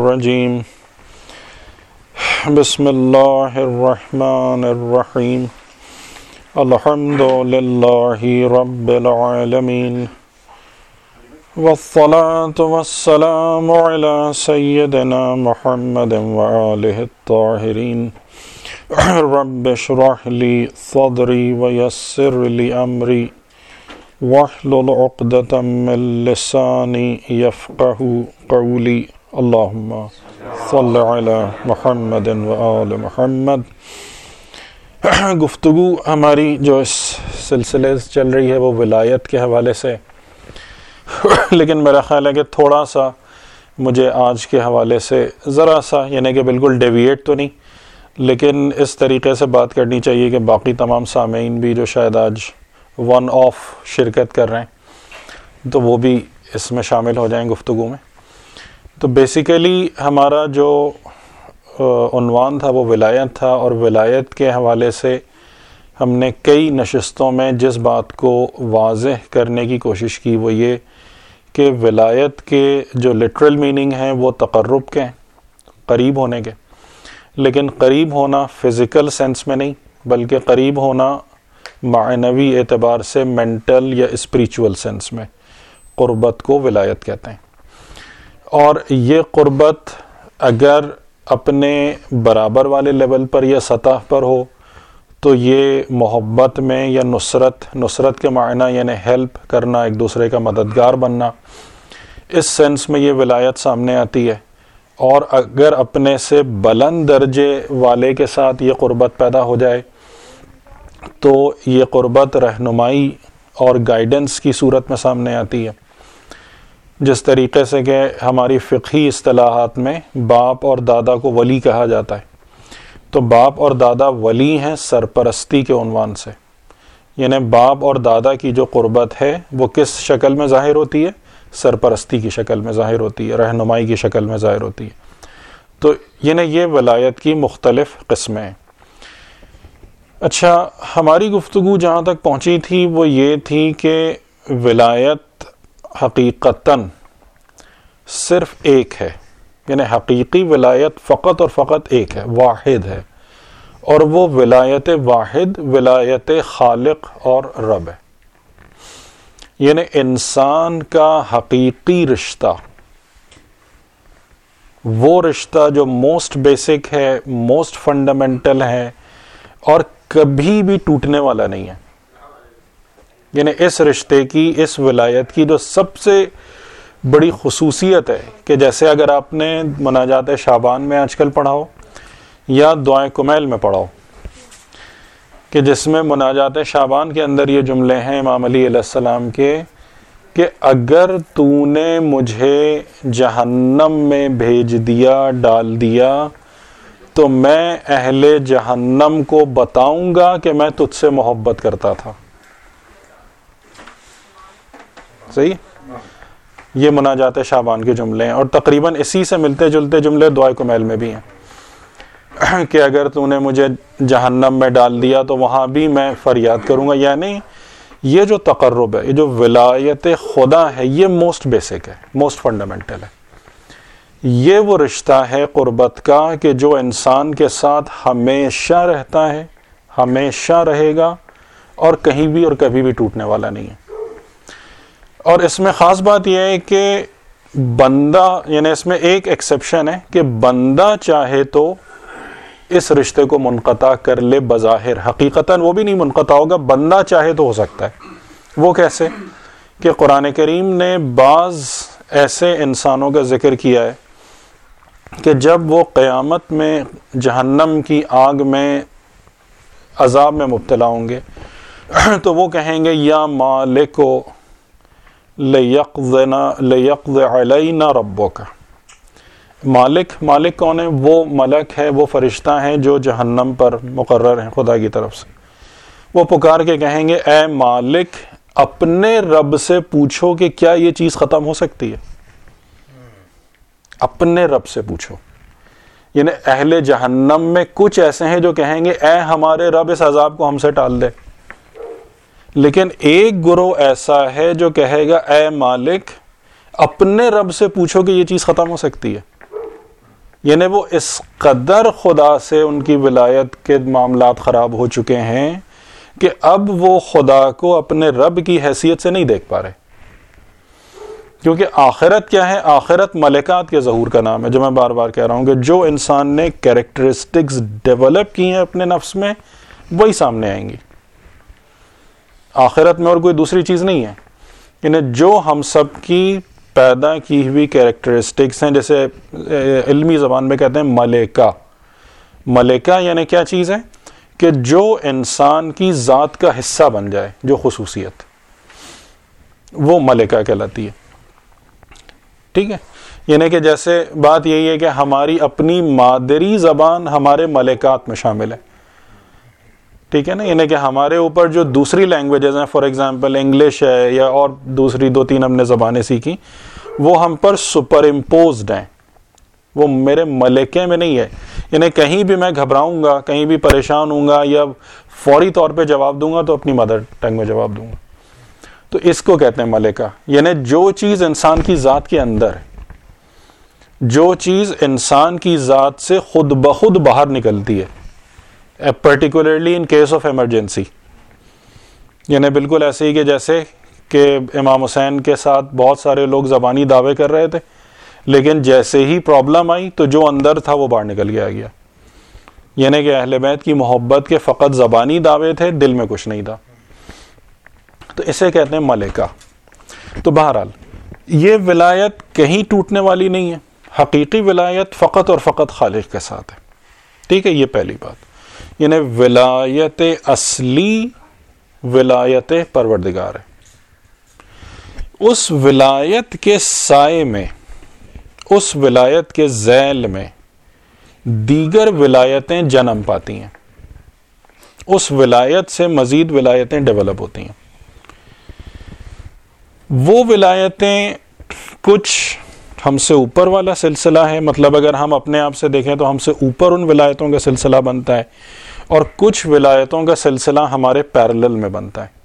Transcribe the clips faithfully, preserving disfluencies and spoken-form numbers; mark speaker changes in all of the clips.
Speaker 1: الرجیم بسم اللہ الرحمن الرحیم الحمد للہ رب العالمین والصلاة والسلام علی سیدنا محمد وآلہ الطاہرین رب اشرح لی صدری ویسر لی امری واحلل عقدۃ من لسانی یفقہوا قولی اللہم صلی علی محمد وآل محمد۔ گفتگو ہماری جو اس سلسلے سے چل رہی ہے وہ ولایت کے حوالے سے، لیکن میرا خیال ہے کہ تھوڑا سا مجھے آج کے حوالے سے ذرا سا، یعنی کہ بالکل ڈیویٹ تو نہیں، لیکن اس طریقے سے بات کرنی چاہیے کہ باقی تمام سامعین بھی جو شاید آج ون آف شرکت کر رہے ہیں تو وہ بھی اس میں شامل ہو جائیں گفتگو میں۔ تو بیسیکلی ہمارا جو عنوان تھا وہ ولایت تھا، اور ولایت کے حوالے سے ہم نے کئی نشستوں میں جس بات کو واضح کرنے کی کوشش کی وہ یہ کہ ولایت کے جو لٹرل میننگ ہیں وہ تقرب کے ہیں، قریب ہونے کے، لیکن قریب ہونا فزیکل سینس میں نہیں بلکہ قریب ہونا معنوی اعتبار سے مینٹل یا اسپریچول سینس میں، قربت کو ولایت کہتے ہیں۔ اور یہ قربت اگر اپنے برابر والے لیول پر یا سطح پر ہو تو یہ محبت میں یا نصرت نصرت کے معنی یعنی ہیلپ کرنا، ایک دوسرے کا مددگار بننا، اس سینس میں یہ ولایت سامنے آتی ہے۔ اور اگر اپنے سے بلند درجے والے کے ساتھ یہ قربت پیدا ہو جائے تو یہ قربت رہنمائی اور گائیڈنس کی صورت میں سامنے آتی ہے، جس طریقے سے کہ ہماری فقہی اصطلاحات میں باپ اور دادا کو ولی کہا جاتا ہے۔ تو باپ اور دادا ولی ہیں سرپرستی کے عنوان سے، یعنی باپ اور دادا کی جو قربت ہے وہ کس شکل میں ظاہر ہوتی ہے؟ سرپرستی کی شکل میں ظاہر ہوتی ہے، رہنمائی کی شکل میں ظاہر ہوتی ہے۔ تو یعنی یہ ولایت کی مختلف قسمیں ہیں۔ اچھا، ہماری گفتگو جہاں تک پہنچی تھی وہ یہ تھی کہ ولایت حقیقتاً صرف ایک ہے، یعنی حقیقی ولایت فقط اور فقط ایک ہے، واحد ہے، اور وہ ولایت واحد ولایت خالق اور رب ہے۔ یعنی انسان کا حقیقی رشتہ، وہ رشتہ جو موسٹ بیسک ہے، موسٹ فنڈامنٹل ہے اور کبھی بھی ٹوٹنے والا نہیں ہے۔ یعنی اس رشتے کی، اس ولایت کی جو سب سے بڑی خصوصیت ہے کہ جیسے اگر آپ نے مناجات شعبان میں آج کل پڑھا ہو یا دعائے کمیل میں پڑھا ہو کہ جس میں مناجات شعبان کے اندر یہ جملے ہیں امام علی علیہ السلام کے کہ اگر تو نے مجھے جہنم میں بھیج دیا، ڈال دیا، تو میں اہل جہنم کو بتاؤں گا کہ میں تجھ سے محبت کرتا تھا۔ صحیح؟ یہ مناجات شعبان کے جملے ہیں، اور تقریباً اسی سے ملتے جلتے جملے دعائے کمیل میں بھی ہیں کہ اگر تو نے مجھے جہنم میں ڈال دیا تو وہاں بھی میں فریاد کروں گا۔ یعنی یہ جو تقرب ہے، یہ جو ولایت خدا ہے، یہ موسٹ بیسک ہے، موسٹ فنڈامنٹل ہے۔ یہ وہ رشتہ ہے قربت کا کہ جو انسان کے ساتھ ہمیشہ رہتا ہے، ہمیشہ رہے گا، اور کہیں بھی اور کبھی بھی ٹوٹنے والا نہیں ہے۔ اور اس میں خاص بات یہ ہے کہ بندہ، یعنی اس میں ایک ایکسیپشن ہے کہ بندہ چاہے تو اس رشتے کو منقطع کر لے بظاہر، حقیقتاً وہ بھی نہیں منقطع ہوگا، بندہ چاہے تو ہو سکتا ہے۔ وہ کیسے؟ کہ قرآن کریم نے بعض ایسے انسانوں کا ذکر کیا ہے کہ جب وہ قیامت میں جہنم کی آگ میں عذاب میں مبتلا ہوں گے تو وہ کہیں گے یا مالک لیقضنا لیقض علینا ربک۔ مالک مالک کون ہے؟ وہ ملک ہے، وہ فرشتہ ہیں جو جہنم پر مقرر ہیں خدا کی طرف سے۔ وہ پکار کے کہیں گے اے مالک، اپنے رب سے پوچھو کہ کیا یہ چیز ختم ہو سکتی ہے؟ اپنے رب سے پوچھو۔ یعنی اہل جہنم میں کچھ ایسے ہیں جو کہیں گے اے ہمارے رب اس عذاب کو ہم سے ٹال دے، لیکن ایک گروہ ایسا ہے جو کہے گا اے مالک، اپنے رب سے پوچھو کہ یہ چیز ختم ہو سکتی ہے۔ یعنی وہ اس قدر خدا سے ان کی ولایت کے معاملات خراب ہو چکے ہیں کہ اب وہ خدا کو اپنے رب کی حیثیت سے نہیں دیکھ پا رہے. کیونکہ آخرت کیا ہے؟ آخرت ملکات کے ظہور کا نام ہے، جو میں بار بار کہہ رہا ہوں کہ جو انسان نے کیریکٹرسٹکس ڈیولپ کی ہیں اپنے نفس میں وہی سامنے آئیں گی. آخرت میں اور کوئی دوسری چیز نہیں ہے. یعنی جو ہم سب کی پیدا کی ہوئی کیریکٹرسٹکس ہیں، جیسے علمی زبان میں کہتے ہیں ملکہ. ملکہ یعنی کیا چیز ہے؟ کہ جو انسان کی ذات کا حصہ بن جائے، جو خصوصیت، وہ ملکہ کہلاتی ہے. ٹھیک ہے؟ یعنی کہ جیسے بات یہی ہے کہ ہماری اپنی مادری زبان ہمارے ملکات میں شامل ہے. ٹھیک ہے نا؟ یعنی کہ ہمارے اوپر جو دوسری لینگویجز ہیں، فار ایگزامپل انگلش ہے یا اور دوسری دو تین ہم نے زبانیں سیکھی، وہ ہم پر سپر امپوزڈ ہیں، وہ میرے ملکے میں نہیں ہے. یعنی کہیں بھی میں گھبراؤں گا، کہیں بھی پریشان ہوں گا یا فوری طور پہ جواب دوں گا تو اپنی مدر ٹنگ میں جواب دوں گا. تو اس کو کہتے ہیں ملکہ. یعنی جو چیز انسان کی ذات کے اندر ہے، جو چیز انسان کی ذات سے خود بخود باہر نکلتی ہے، particularly in case of emergency. یعنی بالکل ایسے ہی کہ جیسے کہ امام حسین کے ساتھ بہت سارے لوگ زبانی دعوے کر رہے تھے، لیکن جیسے ہی پرابلم آئی تو جو اندر تھا وہ باہر نکل کے آ گیا. یعنی کہ اہل بیت کی محبت کے فقط زبانی دعوے تھے، دل میں کچھ نہیں تھا. تو اسے کہتے ہیں ملکہ. تو بہرحال یہ ولایت کہیں ٹوٹنے والی نہیں ہے. حقیقی ولایت فقط اور فقط خالق کے ساتھ ہے. ٹھیک ہے؟ یہ پہلی بات. یعنی ولایت اصلی ولایت پروردگار ہے. اس ولایت کے سائے میں، اس ولایت کے ذیل میں دیگر ولایتیں جنم پاتی ہیں. اس ولایت سے مزید ولایتیں ڈیولپ ہوتی ہیں. وہ ولایتیں کچھ ہم سے اوپر والا سلسلہ ہے، مطلب اگر ہم اپنے آپ سے دیکھیں تو ہم سے اوپر ان ولایتوں کا سلسلہ بنتا ہے، اور کچھ ولایتوں کا سلسلہ ہمارے پیرلل میں بنتا ہے.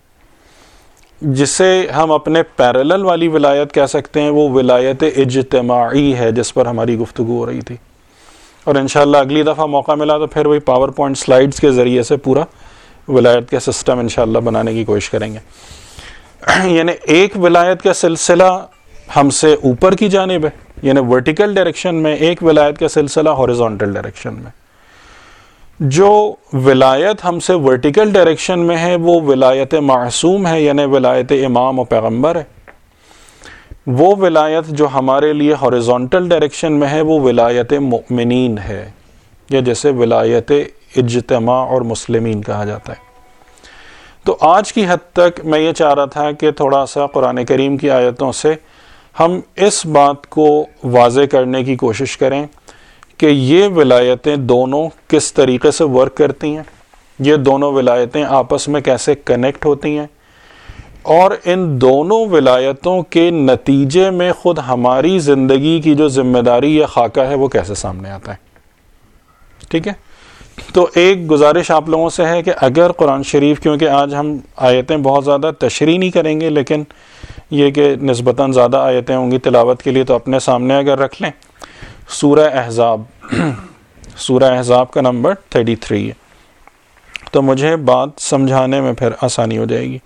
Speaker 1: جسے ہم اپنے پیرلل والی ولایت کہہ سکتے ہیں وہ ولایت اجتماعی ہے، جس پر ہماری گفتگو ہو رہی تھی. اور انشاءاللہ اگلی دفعہ موقع ملا تو پھر وہی پاور پوائنٹ سلائیڈز کے ذریعے سے پورا ولایت کا سسٹم انشاءاللہ بنانے کی کوشش کریں گے. یعنی ایک ولایت کا سلسلہ ہم سے اوپر کی جانب ہے، یعنی ورٹیکل ڈائریکشن میں، ایک ولایت کا سلسلہ ہاریزونٹل ڈائریکشن میں. جو ولایت ہم سے ورٹیکل ڈائریکشن میں ہے وہ ولایت معصوم ہے، یعنی ولایت امام و پیغمبر ہے. وہ ولایت جو ہمارے لیے ہاریزونٹل ڈائریکشن میں ہے وہ ولایت مؤمنین ہے، یا جیسے ولایت اجتماع اور مسلمین کہا جاتا ہے. تو آج کی حد تک میں یہ چاہ رہا تھا کہ تھوڑا سا قرآن کریم کی آیتوں سے ہم اس بات کو واضح کرنے کی کوشش کریں کہ یہ ولایتیں دونوں کس طریقے سے ورک کرتی ہیں، یہ دونوں ولایتیں آپس میں کیسے کنیکٹ ہوتی ہیں، اور ان دونوں ولایتوں کے نتیجے میں خود ہماری زندگی کی جو ذمہ داری یا خاکہ ہے وہ کیسے سامنے آتا ہے. ٹھیک ہے؟ تو ایک گزارش آپ لوگوں سے ہے کہ اگر قرآن شریف، کیونکہ آج ہم آیتیں بہت زیادہ تشریح نہیں کریں گے، لیکن یہ کہ نسبتاً زیادہ آیتیں ہوں گی تلاوت کے لیے، تو اپنے سامنے اگر رکھ لیں سورہ احزاب، سورہ احزاب کا نمبر تھرٹی تھری ہے، تو مجھے بات سمجھانے میں پھر آسانی ہو جائے گی.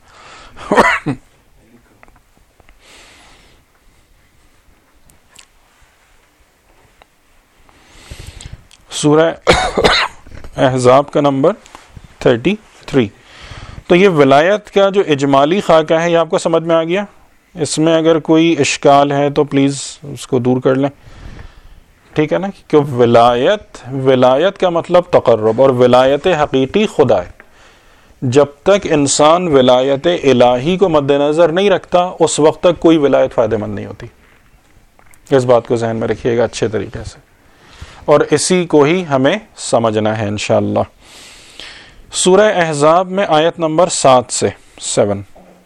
Speaker 1: سورہ احزاب کا نمبر تھرٹی تھری. تو یہ ولایت کا جو اجمالی خاکہ ہے یہ آپ کو سمجھ میں آ گیا. اس میں اگر کوئی اشکال ہے تو پلیز اس کو دور کر لیں. ٹھیک ہے نا؟ کہ ولایت ولایت کا مطلب تقرب، اور ولایت حقیقی خدا ہے. جب تک انسان ولایت الہی کو مد نظر نہیں رکھتا اس وقت تک کوئی ولایت فائدہ مند نہیں ہوتی. اس بات کو ذہن میں رکھیے گا اچھے طریقے سے، اور اسی کو ہی ہمیں سمجھنا ہے انشاءاللہ. سورہ احزاب میں آیت نمبر سات سے سیون.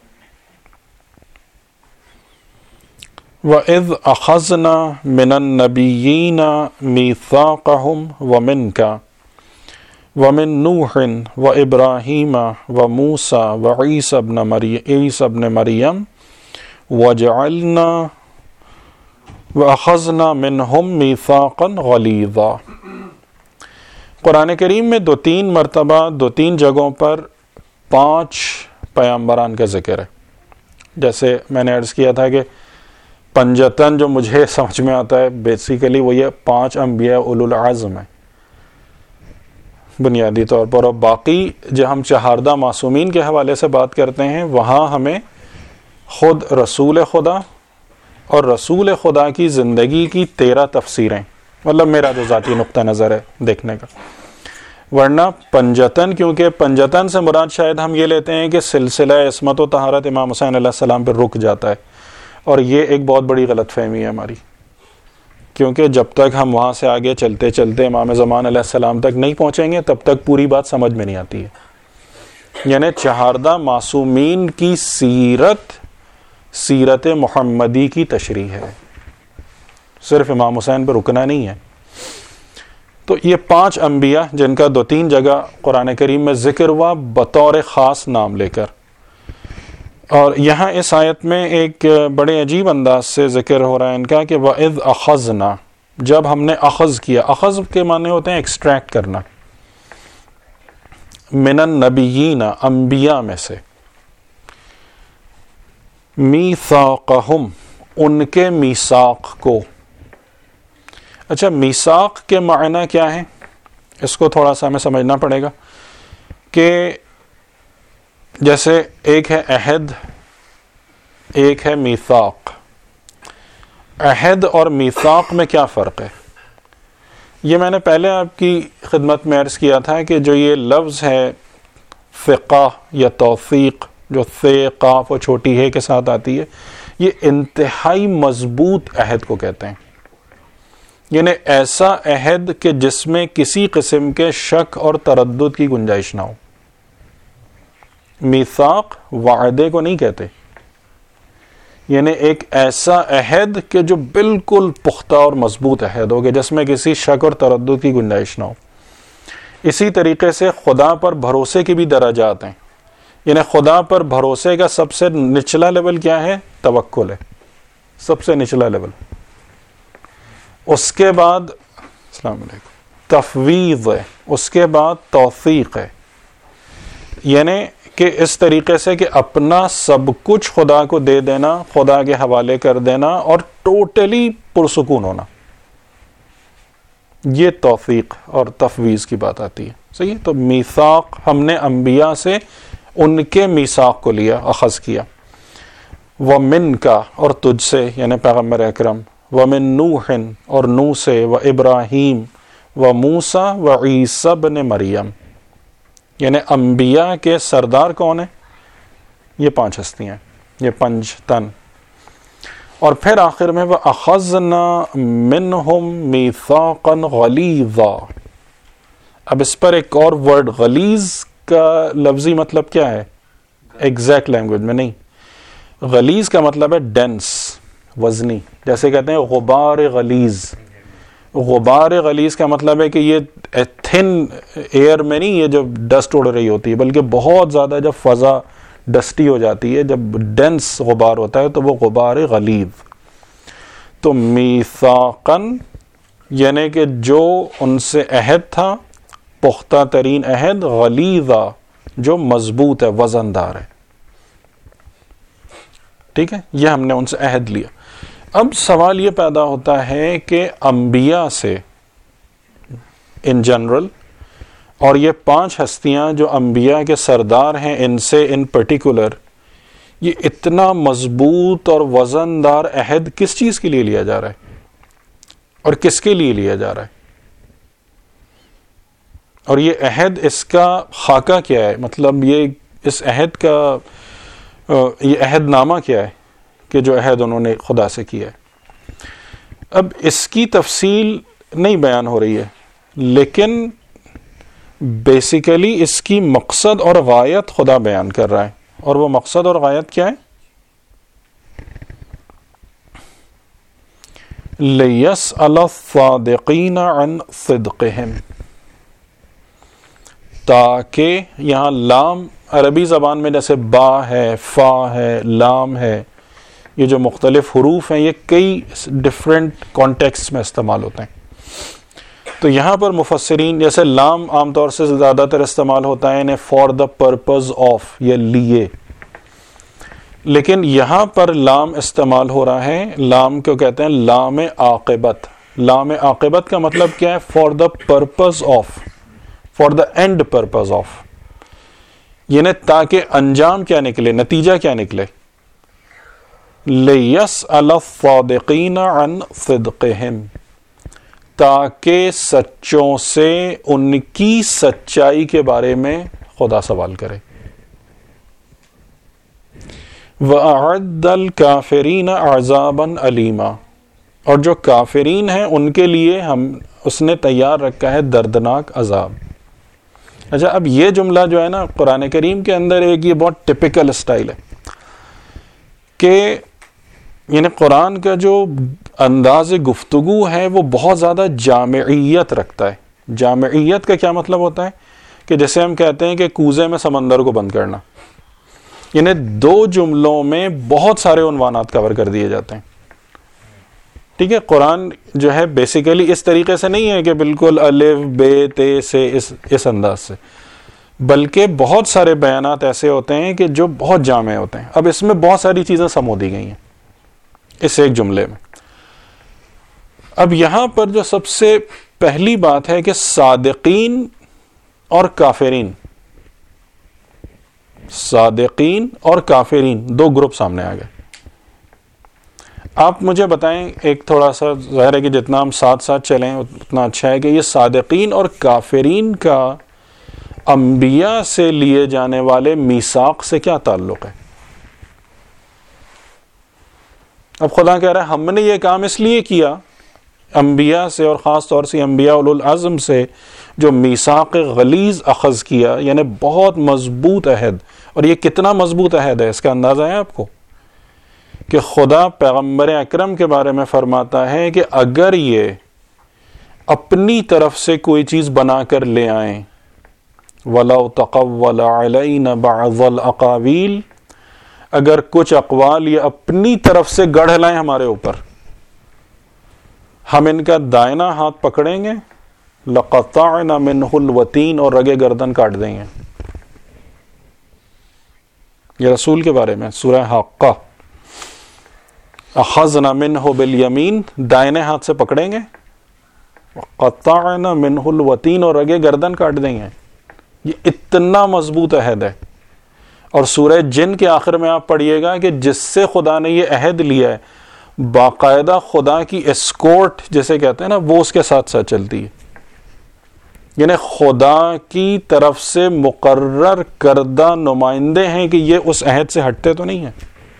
Speaker 1: وَإِذْ أَخَذْنَا مِنَ النَّبِيِّينَ مِيثَاقَهُمْ وَمِنْكَ وَمِنْ نُوحٍ وَإِبْرَاهِيمَ وَمُوسَى وَعِيسَى ابْنَ مَرْيَمَ وَجَعَلْنَا وَأَخَذْنَا مِنْهُمْ مِيثَاقًا غَلِيظًا۔ قرآن کریم میں دو تین مرتبہ دو تین جگہوں پر پانچ پیامبران کا ذکر ہے. جیسے میں نے عرض کیا تھا کہ پنجتن جو مجھے سمجھ میں آتا ہے بیسیکلی وہ یہ پانچ انبیاء اولو العزم ہیں بنیادی طور پر، اور باقی جو ہم چہاردہ معصومین کے حوالے سے بات کرتے ہیں وہاں ہمیں خود رسول خدا اور رسول خدا کی زندگی کی تیرہ تفسیریں، مطلب میرا جو ذاتی نقطہ نظر ہے دیکھنے کا، ورنہ پنجتن، کیونکہ پنجتن سے مراد شاید ہم یہ لیتے ہیں کہ سلسلہ عصمت و طہارت امام حسین علیہ السلام پہ رک جاتا ہے، اور یہ ایک بہت بڑی غلط فہمی ہے ہماری، کیونکہ جب تک ہم وہاں سے آگے چلتے چلتے امام زمان علیہ السلام تک نہیں پہنچیں گے تب تک پوری بات سمجھ میں نہیں آتی ہے. یعنی چہاردہ معصومین کی سیرت سیرت محمدی کی تشریح ہے، صرف امام حسین پہ رکنا نہیں ہے. تو یہ پانچ انبیاء جن کا دو تین جگہ قرآن کریم میں ذکر ہوا بطور خاص نام لے کر، اور یہاں اس آیت میں ایک بڑے عجیب انداز سے ذکر ہو رہا ہے ان کا کہ وَإِذْ أَخَذْنَا، جب ہم نے اخذ کیا. اخذ کے معنی ہوتے ہیں ایکسٹریکٹ کرنا، من النبیین، انبیاء میں سے، میثاقہم، ان کے میثاق کو. اچھا، میثاق کے معنی کیا ہے؟ اس کو تھوڑا سا ہمیں سمجھنا پڑے گا کہ جیسے ایک ہے عہد، ایک ہے میثاق. عہد اور میثاق میں کیا فرق ہے؟ یہ میں نے پہلے آپ کی خدمت میں عرض کیا تھا کہ جو یہ لفظ ہے فقہ یا توثیق، جو ثے قاف اور چھوٹی ہے کے ساتھ آتی ہے، یہ انتہائی مضبوط عہد کو کہتے ہیں. یعنی ایسا عہد کہ جس میں کسی قسم کے شک اور تردد کی گنجائش نہ ہو. میثاق وعدے کو نہیں کہتے، یعنی ایک ایسا عہد کہ جو بالکل پختہ اور مضبوط عہد ہو کہ جس میں کسی شک اور تردد کی گنجائش نہ ہو. اسی طریقے سے خدا پر بھروسے کے بھی درجات ہیں. یعنی خدا پر بھروسے کا سب سے نچلا لیول کیا ہے؟ توکل ہے، سب سے نچلا لیول. اس کے بعد السلام علیکم تفویض ہے، اس کے بعد توثیق ہے. یعنی کہ اس طریقے سے کہ اپنا سب کچھ خدا کو دے دینا، خدا کے حوالے کر دینا اور ٹوٹلی پرسکون ہونا، یہ توثیق اور تفویض کی بات آتی ہے. صحیح؟ تو میثاق ہم نے انبیاء سے ان کے میثاق کو لیا، اخذ کیا. ومن کا، اور تجھ سے، یعنی پیغمبر اکرم. ومن نوح، اور نوح سے. و ابراہیم و موسیٰ و عیسیٰ بن مریم. یعنی انبیاء کے سردار کون ہیں؟ یہ پانچ ہستیاں، یہ پنج تن. اور پھر آخر میں وَأَخَذْنَا مِنْهُمْ مِيثَاقًا غَلِيظًا. اب اس پر ایک اور ورڈ، غلیظ کا لفظی مطلب کیا ہے؟ ایگزیکٹ لینگویج میں نہیں. غلیظ کا مطلب ہے ڈینس، وزنی. جیسے کہتے ہیں غبار غلیظ. غبار غلیظ کا مطلب ہے کہ یہ تھن ایئر میں نہیں، یہ جو ڈسٹ اڑ رہی ہوتی ہے، بلکہ بہت زیادہ جب فضا ڈسٹی ہو جاتی ہے، جب ڈینس غبار ہوتا ہے تو وہ غبار غلیظ. تو میثاقاً یعنی کہ جو ان سے عہد تھا، پختہ ترین عہد. غلیظا جو مضبوط ہے، وزن دار ہے. ٹھیک ہے، یہ ہم نے ان سے عہد لیا. اب سوال یہ پیدا ہوتا ہے کہ انبیاء سے ان جنرل، اور یہ پانچ ہستیاں جو انبیاء کے سردار ہیں ان سے ان پرٹیکولر، یہ اتنا مضبوط اور وزن دار عہد کس چیز کے لیے لیا جا رہا ہے اور کس کے لیے لیا جا رہا ہے؟ اور یہ عہد، اس کا خاکہ کیا ہے؟ مطلب یہ اس عہد کا یہ عہد نامہ کیا ہے کہ جو عہد انہوں نے خدا سے کیا ہے؟ اب اس کی تفصیل نہیں بیان ہو رہی ہے، لیکن بیسیکلی اس کی مقصد اور غایت خدا بیان کر رہا ہے. اور وہ مقصد اور غایت کیا ہے؟ لِيَسْأَلَ الصَّادِقِينَ عَنْ صِدْقِهِمْ. تاکہ یہاں لام عربی زبان میں جیسے با ہے، فا ہے، لام ہے، یہ جو مختلف حروف ہیں یہ کئی ڈفرینٹ کانٹیکسٹ میں استعمال ہوتے ہیں. تو یہاں پر مفسرین جیسے لام عام طور سے زیادہ تر استعمال ہوتا ہے یعنی فار دا پرپز آف یا لیے، لیکن یہاں پر لام استعمال ہو رہا ہے، لام کو کہتے ہیں لام عاقبت. لام عاقبت کا مطلب کیا ہے؟ For the purpose of, for the end purpose of, یعنی تاکہ انجام کیا نکلے، نتیجہ کیا نکلے. لِيَسْأَلَ الصَّادِقِينَ عَنْ صِدْقِهِمْ، تاکہ سچوں سے ان کی سچائی کے بارے میں خدا سوال کرے. وَأَعَدَّ الْكَافِرِينَ عَذَابًا أَلِيمًا، اور جو کافرین ہیں ان کے لیے ہم اس نے تیار رکھا ہے دردناک عذاب. اچھا، اب یہ جملہ جو ہے نا قرآن کریم کے اندر ایک یہ بہت ٹپیکل اسٹائل ہے کہ یعنی قرآن کا جو انداز گفتگو ہے وہ بہت زیادہ جامعیت رکھتا ہے. جامعیت کا کیا مطلب ہوتا ہے؟ کہ جیسے ہم کہتے ہیں کہ کوزے میں سمندر کو بند کرنا، یعنی دو جملوں میں بہت سارے عنوانات کور کر دیے جاتے ہیں. ٹھیک ہے، قرآن جو ہے بیسیکلی اس طریقے سے نہیں ہے کہ بالکل الف بے تے سے اس اس انداز سے، بلکہ بہت سارے بیانات ایسے ہوتے ہیں کہ جو بہت جامع ہوتے ہیں. اب اس میں بہت ساری چیزیں سمو دی گئی ہیں اس ایک جملے میں. اب یہاں پر جو سب سے پہلی بات ہے کہ صادقین اور کافرین، صادقین اور کافرین دو گروپ سامنے آ گئے. آپ مجھے بتائیں، ایک تھوڑا سا ظاہر ہے کہ جتنا ہم ساتھ ساتھ چلیں اتنا اچھا ہے، کہ یہ صادقین اور کافرین کا انبیاء سے لیے جانے والے میثاق سے کیا تعلق ہے؟ اب خدا کہہ رہا ہے ہم نے یہ کام اس لیے کیا انبیاء سے، اور خاص طور سے انبیاء اولو العزم سے جو میثاق غلیظ اخذ کیا، یعنی بہت مضبوط عہد. اور یہ کتنا مضبوط عہد ہے اس کا اندازہ ہے آپ کو؟ کہ خدا پیغمبر اکرم کے بارے میں فرماتا ہے کہ اگر یہ اپنی طرف سے کوئی چیز بنا کر لے آئیں، وَلَوْ تَقَوَّلَ عَلَيْنَا بَعْضَ الْأَقَاوِيلِ، اگر کچھ اقوال یہ اپنی طرف سے گڑھ لائیں ہمارے اوپر، ہم ان کا دائنا ہاتھ پکڑیں گے، لَقَطَعْنَا مِنْهُ الْوَتِينَ، اور رگے گردن کاٹ دیں گے. یہ رسول کے بارے میں سورہ حاقہ، اخذنا منہ بالیمین، دائنے ہاتھ سے پکڑیں گے، قطعنا منہ الوتین، اور رگے گردن کاٹ دیں گے. یہ اتنا مضبوط عہد ہے. اور سورہ جن کے آخر میں آپ پڑھیے گا کہ جس سے خدا نے یہ عہد لیا ہے، باقاعدہ خدا کی اسکورٹ جسے کہتے ہیں نا، وہ اس کے ساتھ ساتھ چلتی ہے. یعنی خدا کی طرف سے مقرر کردہ نمائندے ہیں کہ یہ اس عہد سے ہٹتے تو نہیں ہیں.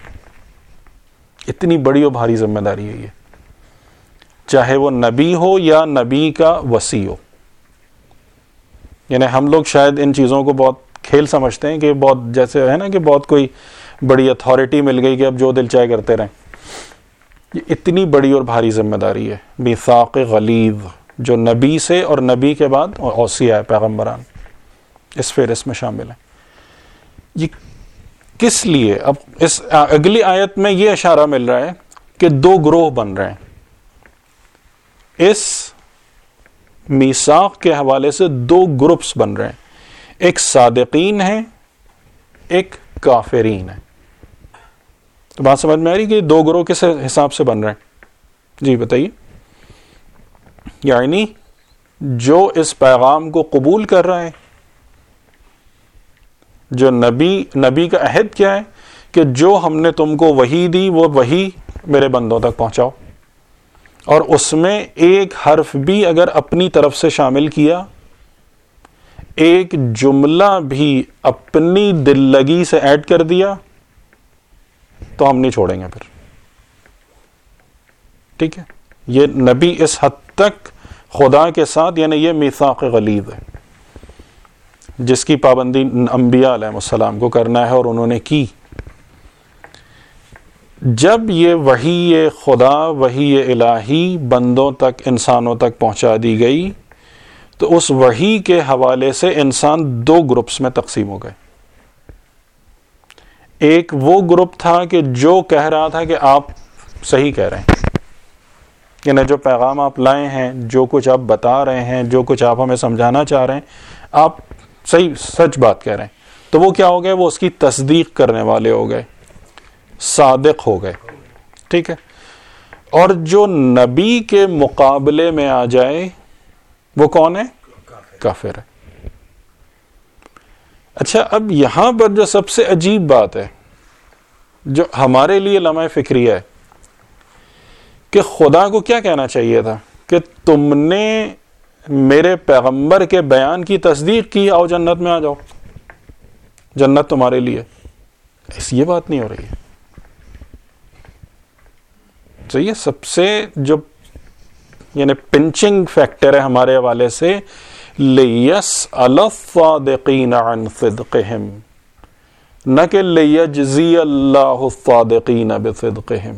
Speaker 1: اتنی بڑی اور بھاری ذمہ داری ہے یہ، چاہے وہ نبی ہو یا نبی کا وصی ہو. یعنی ہم لوگ شاید ان چیزوں کو بہت کھیل سمجھتے ہیں کہ بہت جیسے ہے نا کہ بہت کوئی بڑی اتھارٹی مل گئی کہ اب جو دل چاہے کرتے رہیں. یہ اتنی بڑی اور بھاری ذمہ داری ہے، میثاق غلیظ، جو نبی سے اور نبی کے بعد اوصیاء پیغمبران اس فہرست میں شامل ہیں. یہ کس لیے؟ اب اس اگلی آیت میں یہ اشارہ مل رہا ہے کہ دو گروہ بن رہے ہیں. اس میثاق کے حوالے سے دو گروپس بن رہے ہیں، ایک صادقین ہیں، ایک کافرین ہیں. تو بات سمجھ میں آ رہی کہ دو گروہ کس حساب سے بن رہے ہیں؟ جی بتائیے. یعنی جو اس پیغام کو قبول کر رہا ہے، جو نبی نبی کا عہد کیا ہے کہ جو ہم نے تم کو وحی دی وہ وحی میرے بندوں تک پہنچاؤ، اور اس میں ایک حرف بھی اگر اپنی طرف سے شامل کیا، ایک جملہ بھی اپنی دل لگی سے ایڈ کر دیا، تو ہم نہیں چھوڑیں گے پھر. ٹھیک ہے، یہ نبی اس حد تک خدا کے ساتھ، یعنی یہ میثاق غلیظ ہے جس کی پابندی انبیاء علیہ السلام کو کرنا ہے، اور انہوں نے کی. جب یہ وحی خدا، وحی الہی بندوں تک، انسانوں تک پہنچا دی گئی، تو اس وحی کے حوالے سے انسان دو گروپس میں تقسیم ہو گئے. ایک وہ گروپ تھا کہ جو کہہ رہا تھا کہ آپ صحیح کہہ رہے ہیں، یعنی جو پیغام آپ لائے ہیں، جو کچھ آپ بتا رہے ہیں، جو کچھ آپ ہمیں سمجھانا چاہ رہے ہیں، آپ صحیح سچ بات کہہ رہے ہیں. تو وہ کیا ہو گئے؟ وہ اس کی تصدیق کرنے والے ہو گئے، صادق ہو گئے. ٹھیک ہے. اور جو نبی کے مقابلے میں آ جائے وہ کون ہے؟ کافر ہے. اچھا، اب یہاں پر جو سب سے عجیب بات ہے، جو ہمارے لیے لمحہ فکریہ ہے، کہ خدا کو کیا کہنا چاہیے تھا کہ تم نے میرے پیغمبر کے بیان کی تصدیق کی، آؤ جنت میں آ جاؤ، جنت تمہارے لیے. ایسی یہ بات نہیں ہو رہی ہے. تو یہ سب سے جو یعنی پنچنگ فیکٹر ہے ہمارے حوالے سے، لِيَسْأَلَ الصَّادِقِينَ عَنْ صِدْقِهِمْ، نہ کہ لِيَجْزِيَ اللَّهُ الصَّادِقِينَ بِصِدْقِهِمْ.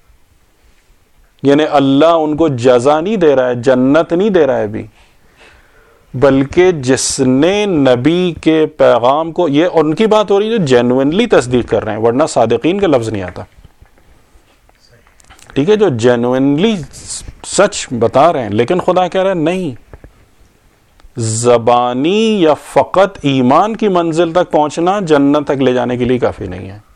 Speaker 1: یعنی اللہ ان کو جزا نہیں دے رہا ہے، جنت نہیں دے رہا ہے ابھی، بلکہ جس نے نبی کے پیغام کو، یہ ان کی بات ہو رہی ہے جو جینوئنلی تصدیق کر رہے ہیں، ورنہ صادقین کا لفظ نہیں آتا. ٹھیک ہے، جو جینوئنلی سچ بتا رہے ہیں. لیکن خدا کہہ رہا ہے نہیں، زبانی یا فقط ایمان کی منزل تک پہنچنا جنت تک لے جانے کے لیے کافی نہیں ہے.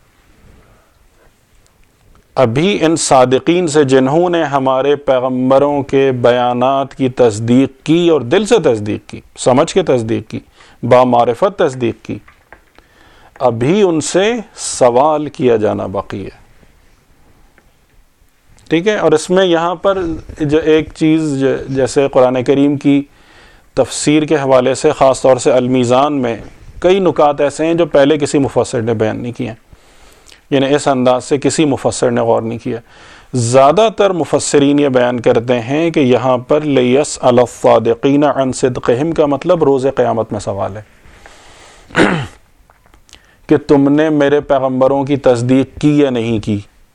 Speaker 1: ابھی ان صادقین سے جنہوں نے ہمارے پیغمبروں کے بیانات کی تصدیق کی اور دل سے تصدیق کی، سمجھ کے تصدیق کی، بامعرفت تصدیق کی، ابھی ان سے سوال کیا جانا باقی ہے. ٹھیک ہے. اور اس میں یہاں پر جو ایک چیز جیسے قرآن کریم کی تفسیر کے حوالے سے، خاص طور سے المیزان میں کئی نکات ایسے ہیں جو پہلے کسی مفسر نے بیان نہیں کیے، یعنی اس انداز سے کسی مفسر نے غور نہیں کیا. زیادہ تر مفسرین یہ بیان کرتے ہیں کہ یہاں پر لِيَسْأَلَ الصَّادِقِينَ عَنْ صِدْقِهِمْ کا مطلب روز قیامت میں سوال ہے کہ تم نے میرے پیغمبروں کی تصدیق کی یا نہیں کی.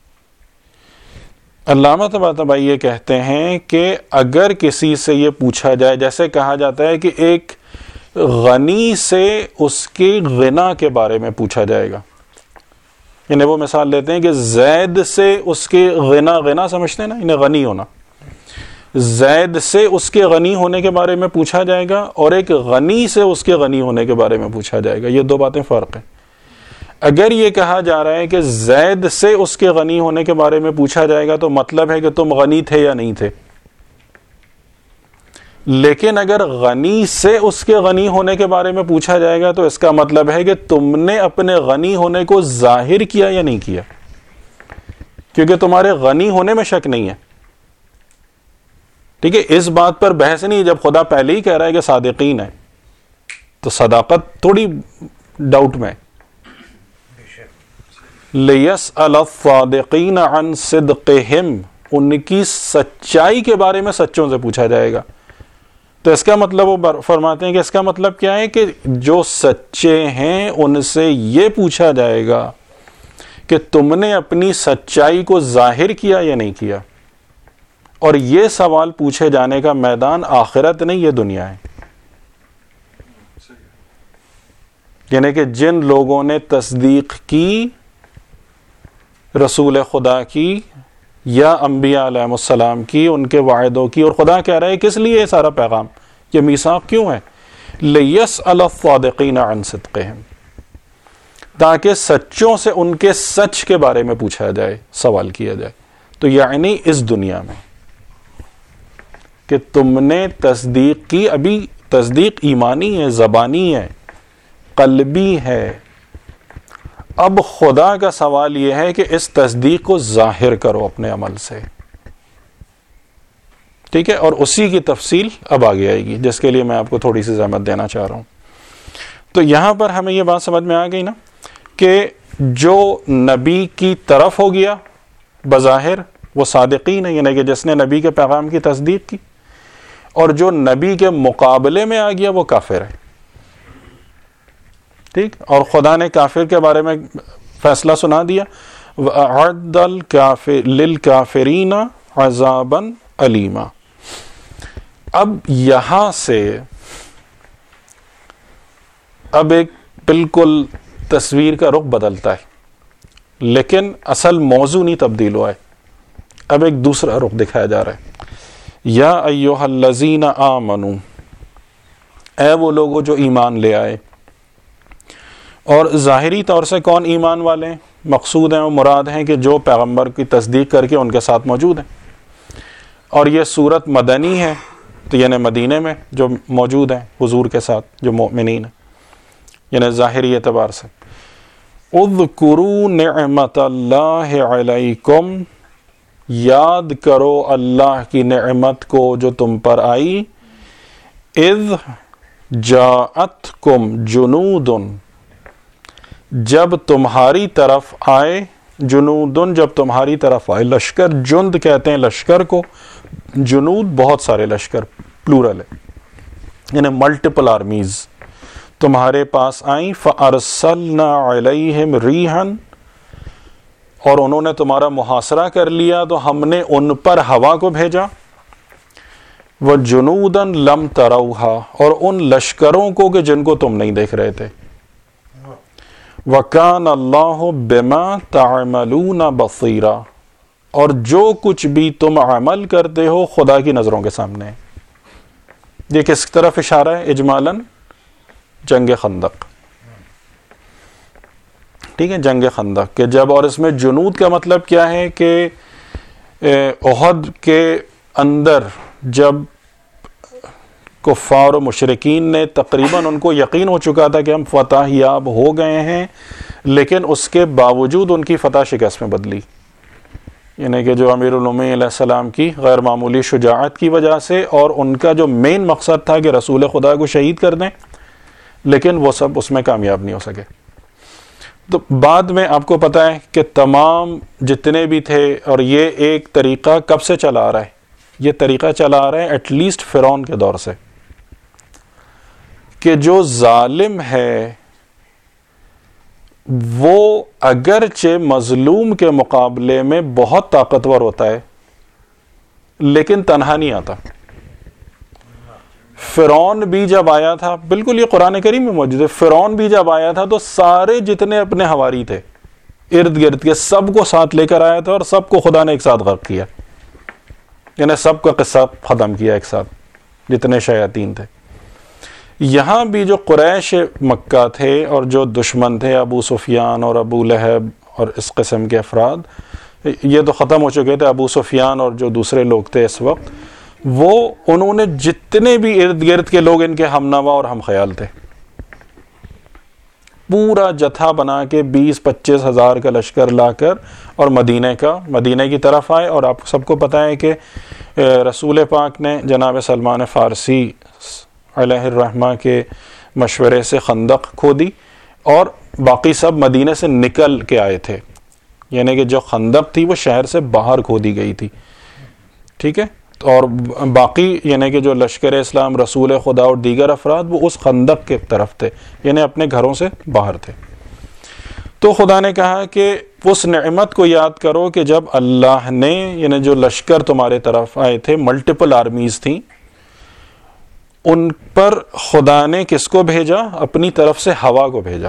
Speaker 1: علامہ طباطبائی یہ کہتے ہیں کہ اگر کسی سے یہ پوچھا جائے، جیسے کہا جاتا ہے کہ ایک غنی سے اس کے غنا کے بارے میں پوچھا جائے گا، یعنی وہ مثال دیتے ہیں کہ زید سے اس کے غنا، غنا سمجھتے ہیں نا، انہیں غنی ہونا، زید سے اس کے غنی ہونے کے بارے میں پوچھا جائے گا، اور ایک غنی سے اس کے غنی ہونے کے بارے میں پوچھا جائے گا. یہ دو باتیں فرق ہیں. اگر یہ کہا جا رہا ہے کہ زید سے اس کے غنی ہونے کے بارے میں پوچھا جائے گا تو مطلب ہے کہ تم غنی تھے یا نہیں تھے. لیکن اگر غنی سے اس کے غنی ہونے کے بارے میں پوچھا جائے گا تو اس کا مطلب ہے کہ تم نے اپنے غنی ہونے کو ظاہر کیا یا نہیں کیا، کیونکہ تمہارے غنی ہونے میں شک نہیں ہے. ٹھیک ہے. اس بات پر بحث نہیں. جب خدا پہلے ہی کہہ رہا ہے کہ صادقین ہے تو صداقت تھوڑی ڈاؤٹ میں. لِيَسْأَلَ الصَّادِقِينَ عَنْ صِدْقِهِمْ، ان کی سچائی کے بارے میں سچوں سے پوچھا جائے گا. تو اس کا مطلب وہ فرماتے ہیں کہ اس کا مطلب کیا ہے کہ جو سچے ہیں ان سے یہ پوچھا جائے گا کہ تم نے اپنی سچائی کو ظاہر کیا یا نہیں کیا. اور یہ سوال پوچھے جانے کا میدان آخرت نہیں، یہ دنیا ہے. یعنی کہ جن لوگوں نے تصدیق کی رسول خدا کی یا انبیاء علیہ السلام کی، ان کے وعدوں کی، اور خدا کہہ رہا ہے کس لیے یہ سارا پیغام، یہ میثاق کیوں ہے؟ لِيَسْأَلَ الصَّادِقِينَ عَنْ صِدْقِهِمْ، تاکہ سچوں سے ان کے سچ کے بارے میں پوچھا جائے، سوال کیا جائے. تو یعنی اس دنیا میں کہ تم نے تصدیق کی، ابھی تصدیق ایمانی ہے، زبانی ہے، قلبی ہے. اب خدا کا سوال یہ ہے کہ اس تصدیق کو ظاہر کرو اپنے عمل سے. ٹھیک ہے. اور اسی کی تفصیل اب آگے آئے گی، جس کے لیے میں آپ کو تھوڑی سی زحمت دینا چاہ رہا ہوں. تو یہاں پر ہمیں یہ بات سمجھ میں آ گئی نا کہ جو نبی کی طرف ہو گیا بظاہر وہ صادقین ہے، یعنی کہ جس نے نبی کے پیغام کی تصدیق کی، اور جو نبی کے مقابلے میں آ گیا وہ کافر ہے. ٹھیک. اور خدا نے کافر کے بارے میں فیصلہ سنا دیا، وَأَعَدَّ الْكَافِرِ لِلْكَافِرِينَ عَذَابًا أَلِيمًا. اب یہاں سے اب ایک بالکل تصویر کا رخ بدلتا ہے. لیکن اصل موضوع نہیں تبدیل ہوا ہے. اب ایک دوسرا رخ دکھایا جا رہا ہے. یا ایھا الذین آمنوا، اے وہ لوگوں جو ایمان لے آئے. اور ظاہری طور سے کون ایمان والے ہیں مقصود ہیں؟ وہ مراد ہیں کہ جو پیغمبر کی تصدیق کر کے ان کے ساتھ موجود ہیں. اور یہ صورت مدنی ہے، تو یعنی مدینے میں جو موجود ہیں حضور کے ساتھ جو مؤمنین ہیں، یعنی ظاہری اعتبار سے. اذکروا نعمت اللہ علیکم، یاد کرو اللہ کی نعمت کو جو تم پر آئی. اذ جاءتکم جنود، جب تمہاری طرف آئے. جنودن جب تمہاری طرف آئے. لشکر جند کہتے ہیں لشکر کو، جنود بہت سارے لشکر پلورل ہے، یعنی ملٹیپل آرمیز تمہارے پاس آئیں. فَأَرْسَلْنَا عَلَيْهِمْ رِيحًا، اور انہوں نے تمہارا محاصرہ کر لیا تو ہم نے ان پر ہوا کو بھیجا. وَجُنُودًا لَمْ تَرَوْهَا، اور ان لشکروں کو کہ جن کو تم نہیں دیکھ رہے تھے. وَكَانَ اللَّهُ بِمَا تَعْمَلُونَ بَصِيرًا، اور جو کچھ بھی تم عمل کرتے ہو خدا کی نظروں کے سامنے ہے. یہ کس طرف اشارہ ہے اجمالاً؟ جنگ خندق. ٹھیک ہے، جنگ خندق کہ جب، اور اس میں جنود کا مطلب کیا ہے کہ احد کے اندر جب کفار و مشرکین نے تقریباً ان کو یقین ہو چکا تھا کہ ہم فتح یاب ہو گئے ہیں، لیکن اس کے باوجود ان کی فتح شکست میں بدلی. یعنی کہ جو امیر المومنین علیہ السلام کی غیر معمولی شجاعت کی وجہ سے، اور ان کا جو مین مقصد تھا کہ رسول خدا کو شہید کر دیں، لیکن وہ سب اس میں کامیاب نہیں ہو سکے. تو بعد میں آپ کو پتہ ہے کہ تمام جتنے بھی تھے، اور یہ ایک طریقہ کب سے چلا آ رہا ہے؟ یہ طریقہ چلا آ رہا ہے ایٹ لیسٹ فرعون کے دور سے، کہ جو ظالم ہے وہ اگرچہ مظلوم کے مقابلے میں بہت طاقتور ہوتا ہے لیکن تنہا نہیں آتا. فرعون بھی جب آیا تھا، بالکل یہ قرآن کریم میں موجود ہے، فرعون بھی جب آیا تھا تو سارے جتنے اپنے حواری تھے ارد گرد کے سب کو ساتھ لے کر آیا تھا، اور سب کو خدا نے ایک ساتھ غرق کیا، یعنی سب کا قصہ ختم کیا ایک ساتھ جتنے شیاطین تھے. یہاں بھی جو قریش مکہ تھے اور جو دشمن تھے ابو سفیان اور ابو لہب اور اس قسم کے افراد، یہ تو ختم ہو چکے تھے. ابو سفیان اور جو دوسرے لوگ تھے اس وقت، وہ انہوں نے جتنے بھی ارد گرد کے لوگ ان کے ہم نوا اور ہم خیال تھے، پورا جتھا بنا کے بیس پچیس ہزار کا لشکر لا کر اور مدینہ کا مدینہ کی طرف آئے. اور آپ سب کو پتہ ہے کہ رسول پاک نے جناب سلمان فارسی علیہ الرحمہ کے مشورے سے خندق کھودی، اور باقی سب مدینہ سے نکل کے آئے تھے. یعنی کہ جو خندق تھی وہ شہر سے باہر کھودی گئی تھی. ٹھیک ہے، اور باقی یعنی کہ جو لشکر اسلام، رسول خدا اور دیگر افراد، وہ اس خندق کے طرف تھے، یعنی اپنے گھروں سے باہر تھے. تو خدا نے کہا کہ اس نعمت کو یاد کرو کہ جب اللہ نے، یعنی جو لشکر تمہارے طرف آئے تھے، ملٹیپل آرمیز تھیں، ان پر خدا نے کس کو بھیجا؟ اپنی طرف سے ہوا کو بھیجا.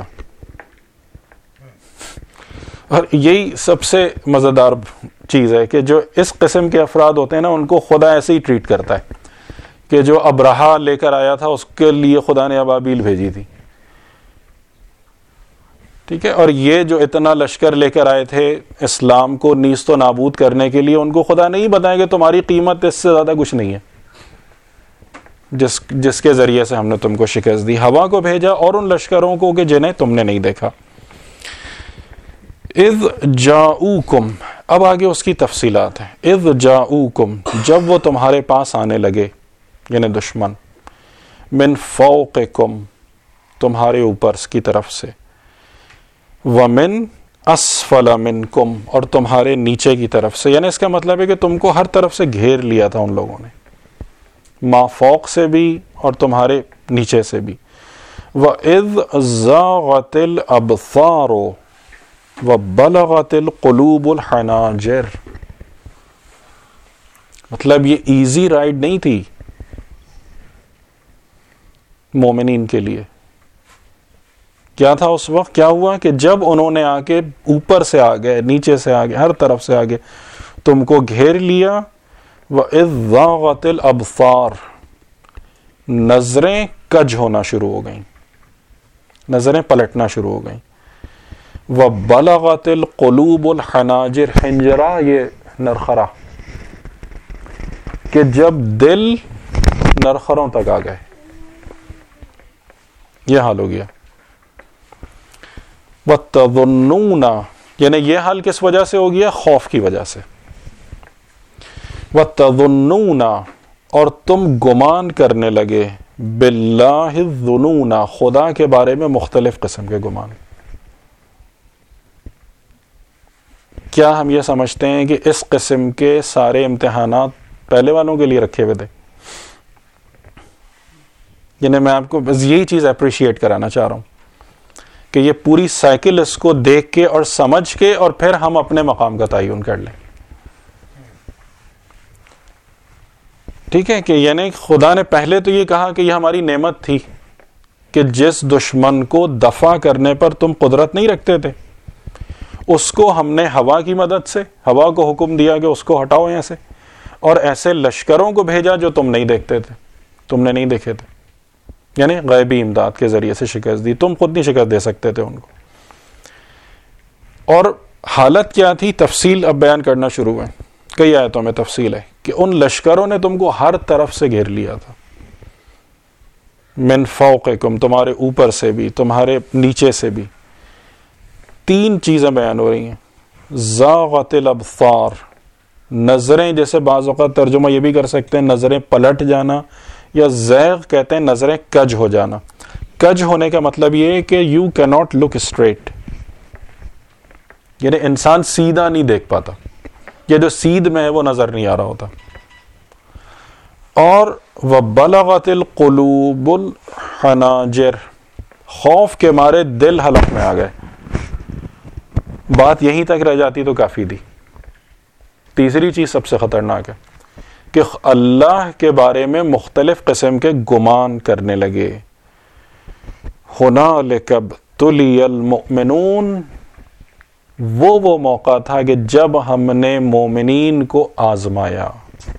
Speaker 1: اور یہی سب سے مزیدار چیز ہے کہ جو اس قسم کے افراد ہوتے ہیں نا، ان کو خدا ایسے ہی ٹریٹ کرتا ہے کہ جو ابرہا لے کر آیا تھا اس کے لیے خدا نے ابابیل بھیجی تھی. ٹھیک ہے، اور یہ جو اتنا لشکر لے کر آئے تھے اسلام کو نیست و نابود کرنے کے لیے، ان کو خدا نہیں بتایا کہ تمہاری قیمت اس سے زیادہ کچھ نہیں ہے، جس جس کے ذریعے سے ہم نے تم کو شکست دی. ہوا کو بھیجا اور ان لشکروں کو کہ جنہیں تم نے نہیں دیکھا. اذ جاؤکم، اب آگے اس کی تفصیلات ہیں. اذ جاؤکم، جب وہ تمہارے پاس آنے لگے، یعنی دشمن، من فوقکم، تمہارے اوپر کی طرف سے، ومن اسفل منکم، اور تمہارے نیچے کی طرف سے. یعنی اس کا مطلب ہے کہ تم کو ہر طرف سے گھیر لیا تھا ان لوگوں نے، ما فوق سے بھی اور تمہارے نیچے سے بھی. وَإِذْ زَاغَتِ الْأَبْصَارُ وَبَلَغَتِ الْقُلُوبُ الْحَنَاجِرَ. مطلب یہ ایزی رائڈ نہیں تھی مومنین کے لیے، کیا تھا اس وقت؟ کیا ہوا کہ جب انہوں نے آ کے اوپر سے آ گئے، نیچے سے آ گئے، ہر طرف سے آ گئے، تم کو گھیر لیا، وَإِذْ ذَاغَتِ الْأَبْصَارُ، نظریں کج ہونا شروع ہو گئیں، نظریں پلٹنا شروع ہو گئیں، وَبَلَغَتِ الْقُلُوبُ الْحَنَاجِرَ، حنجرہ یہ نرخرا، کہ جب دل نرخروں تک آ گئے، یہ حال ہو گیا۔ وَتَظُنُّونَ، یعنی یہ حال کس وجہ سے ہو گیا؟ خوف کی وجہ سے۔ وَتَظُنُّونَ، اور تم گمان کرنے لگے، بِاللَّهِ الظُّنُونَ، خدا کے بارے میں مختلف قسم کے گمان۔ کیا ہم یہ سمجھتے ہیں کہ اس قسم کے سارے امتحانات پہلے والوں کے لیے رکھے ہوئے تھے؟ یعنی میں آپ کو بس یہی چیز اپریشیٹ کرانا چاہ رہا ہوں کہ یہ پوری سائیکل اس کو دیکھ کے اور سمجھ کے اور پھر ہم اپنے مقام کا تعین کر لیں، ٹھیک ہے؟ کہ یعنی خدا نے پہلے تو یہ کہا کہ یہ ہماری نعمت تھی کہ جس دشمن کو دفع کرنے پر تم قدرت نہیں رکھتے تھے، اس کو ہم نے ہوا کی مدد سے، ہوا کو حکم دیا کہ اس کو ہٹاؤ یہاں سے، اور ایسے لشکروں کو بھیجا جو تم نہیں دیکھتے تھے، تم نے نہیں دیکھے تھے، یعنی غیبی امداد کے ذریعے سے شکست دی، تم خود نہیں شکست دے سکتے تھے ان کو۔ اور حالت کیا تھی؟ تفصیل اب بیان کرنا شروع ہوئے، کئی آیتوں میں تفصیل ہے کہ ان لشکروں نے تم کو ہر طرف سے گھیر لیا تھا، من فوقکم، تمہارے اوپر سے بھی، تمہارے نیچے سے بھی۔ تین چیزیں بیان ہو رہی ہیں، زاغت الابصار، نظریں، جیسے بعض اوقات ترجمہ یہ بھی کر سکتے ہیں نظریں پلٹ جانا، یا زیغ کہتے ہیں نظریں کج ہو جانا۔ کج ہونے کا مطلب یہ ہے کہ یو کی ناٹ لک اسٹریٹ، یعنی انسان سیدھا نہیں دیکھ پاتا، یہ جو سیدھ میں ہے وہ نظر نہیں آ رہا ہوتا۔ اور وَبَلَغَتِ الْقُلُوبُ الْحَنَاجِرَ، خوف کے مارے دل حلق میں آ گئے۔ بات یہیں تک رہ جاتی تو کافی تھی۔ تیسری چیز سب سے خطرناک ہے کہ اللہ کے بارے میں مختلف قسم کے گمان کرنے لگے۔ هُنَالِكَ ابْتُلِيَ الْمُؤْمِنُونَ، وہ وہ موقع تھا کہ جب ہم نے مومنین کو آزمایا۔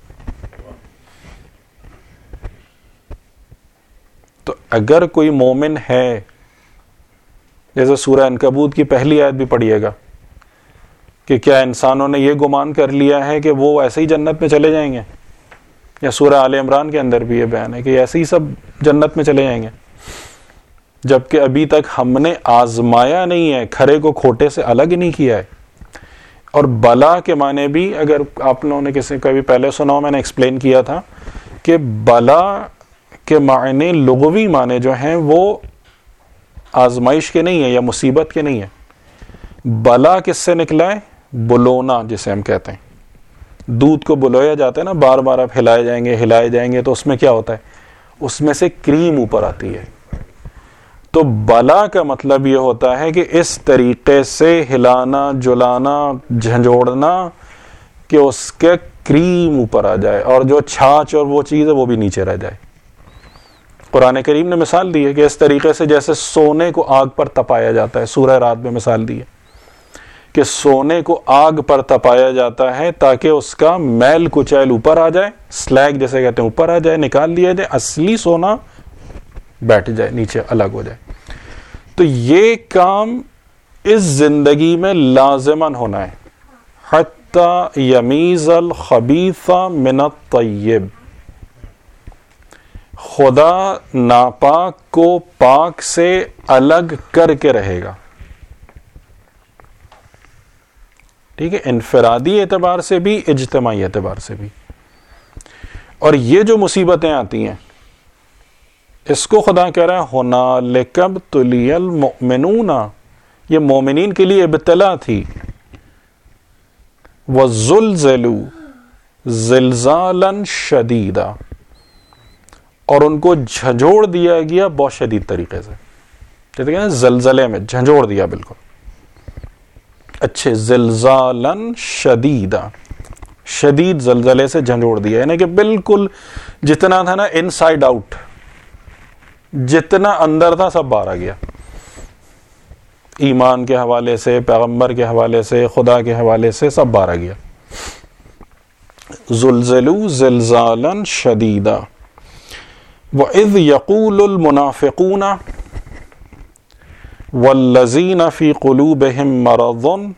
Speaker 1: تو اگر کوئی مومن ہے، جیسے سورہ عنکبوت کی پہلی آیت بھی پڑھیے گا کہ کیا انسانوں نے یہ گمان کر لیا ہے کہ وہ ایسے ہی جنت میں چلے جائیں گے، یا سورہ آل عمران کے اندر بھی یہ بیان ہے کہ ایسے ہی سب جنت میں چلے جائیں گے، جبکہ ابھی تک ہم نے آزمایا نہیں ہے، کھرے کو کھوٹے سے الگ نہیں کیا ہے۔ اور بلا کے معنی بھی، اگر آپ لوگوں نے کسی کبھی پہلے سنا ہو، میں نے ایکسپلین کیا تھا کہ بلا کے معنی لغوی معنی جو ہیں وہ آزمائش کے نہیں ہیں یا مصیبت کے نہیں ہیں۔ بلا کس سے نکلا ہے؟ بلونا، جسے ہم کہتے ہیں، دودھ کو بلویا جاتا ہے نا، بار بار آپ ہلائے جائیں گے ہلائے جائیں گے تو اس میں کیا ہوتا ہے؟ اس میں سے کریم اوپر آتی ہے۔ تو بلا کا مطلب یہ ہوتا ہے کہ اس طریقے سے ہلانا جلانا جھنجھوڑنا کہ اس کے کریم اوپر آ جائے، اور جو چھاچ اور وہ چیز ہے وہ بھی نیچے رہ جائے۔ قرآن کریم نے مثال دی ہے کہ اس طریقے سے جیسے سونے کو آگ پر تپایا جاتا ہے، سورہ رات میں مثال دی ہے کہ سونے کو آگ پر تپایا جاتا ہے تاکہ اس کا میل کچیل اوپر آ جائے، سلیگ جیسے کہتے ہیں اوپر آ جائے، نکال لیا جائے، اصلی سونا بیٹھ جائے نیچے الگ ہو جائے۔ تو یہ کام اس زندگی میں لازماً ہونا ہے، حتی یمیز الخبیث من الطیب، خدا ناپاک کو پاک سے الگ کر کے رہے گا، ٹھیک ہے، انفرادی اعتبار سے بھی اجتماعی اعتبار سے بھی۔ اور یہ جو مصیبتیں آتی ہیں اس کو خدا کہہ رہا ہے ہُنَالِكَ ابْتُلِيَ الْمُؤْمِنُونَ، یہ مومنین کے لیے ابتلا تھی۔ وَزُلْزِلُوا زِلْزَالًا شَدِيدًا، اور ان کو جھنجھوڑ دیا گیا بہت شدید طریقے سے، کہتے ہیں زلزلے میں جھنجھوڑ دیا بالکل اچھے، زلزالاً شدیدا، شدید زلزلے سے جھنجھوڑ دیا، یعنی کہ بالکل جتنا تھا نا ان سائڈ آؤٹ، جتنا اندر تھا سب باہر آ گیا۔ ایمان کے حوالے سے، پیغمبر کے حوالے سے، خدا کے حوالے سے سب بار آ گیا. زلزلوا زلزالا شدیدا وَإِذْ يَقُولُ الْمُنَافِقُونَ وَالَّذِينَ فِي قُلُوبِهِم مَّرَضٌ.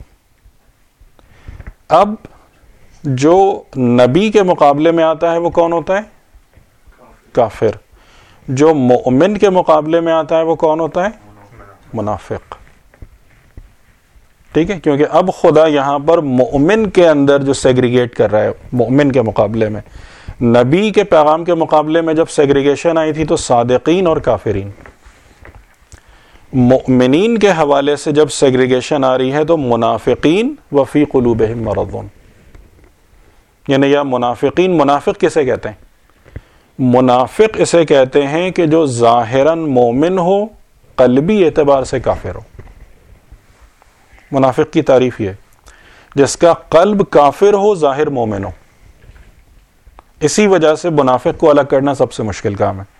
Speaker 1: اب جو نبی کے مقابلے میں آتا ہے وہ کون ہوتا ہے؟ کافر. جو مومن کے مقابلے میں آتا ہے وہ کون ہوتا ہے؟ منافق. ٹھیک ہے، کیونکہ اب خدا یہاں پر مومن کے اندر جو سیگریگیٹ کر رہا ہے، مومن کے مقابلے میں. نبی کے پیغام کے مقابلے میں جب سیگریگیشن آئی تھی تو صادقین اور کافرین. مؤمنین کے حوالے سے جب سیگریگیشن آ رہی ہے تو منافقین وفی قلوبہم مرض، یعنی یا منافقین. منافق کسے کہتے ہیں؟ منافق اسے کہتے ہیں کہ جو ظاہراً مومن ہو، قلبی اعتبار سے کافر ہو. منافق کی تعریف یہ، جس کا قلب کافر ہو، ظاہر مومن ہو. اسی وجہ سے منافق کو الگ کرنا سب سے مشکل کام ہے.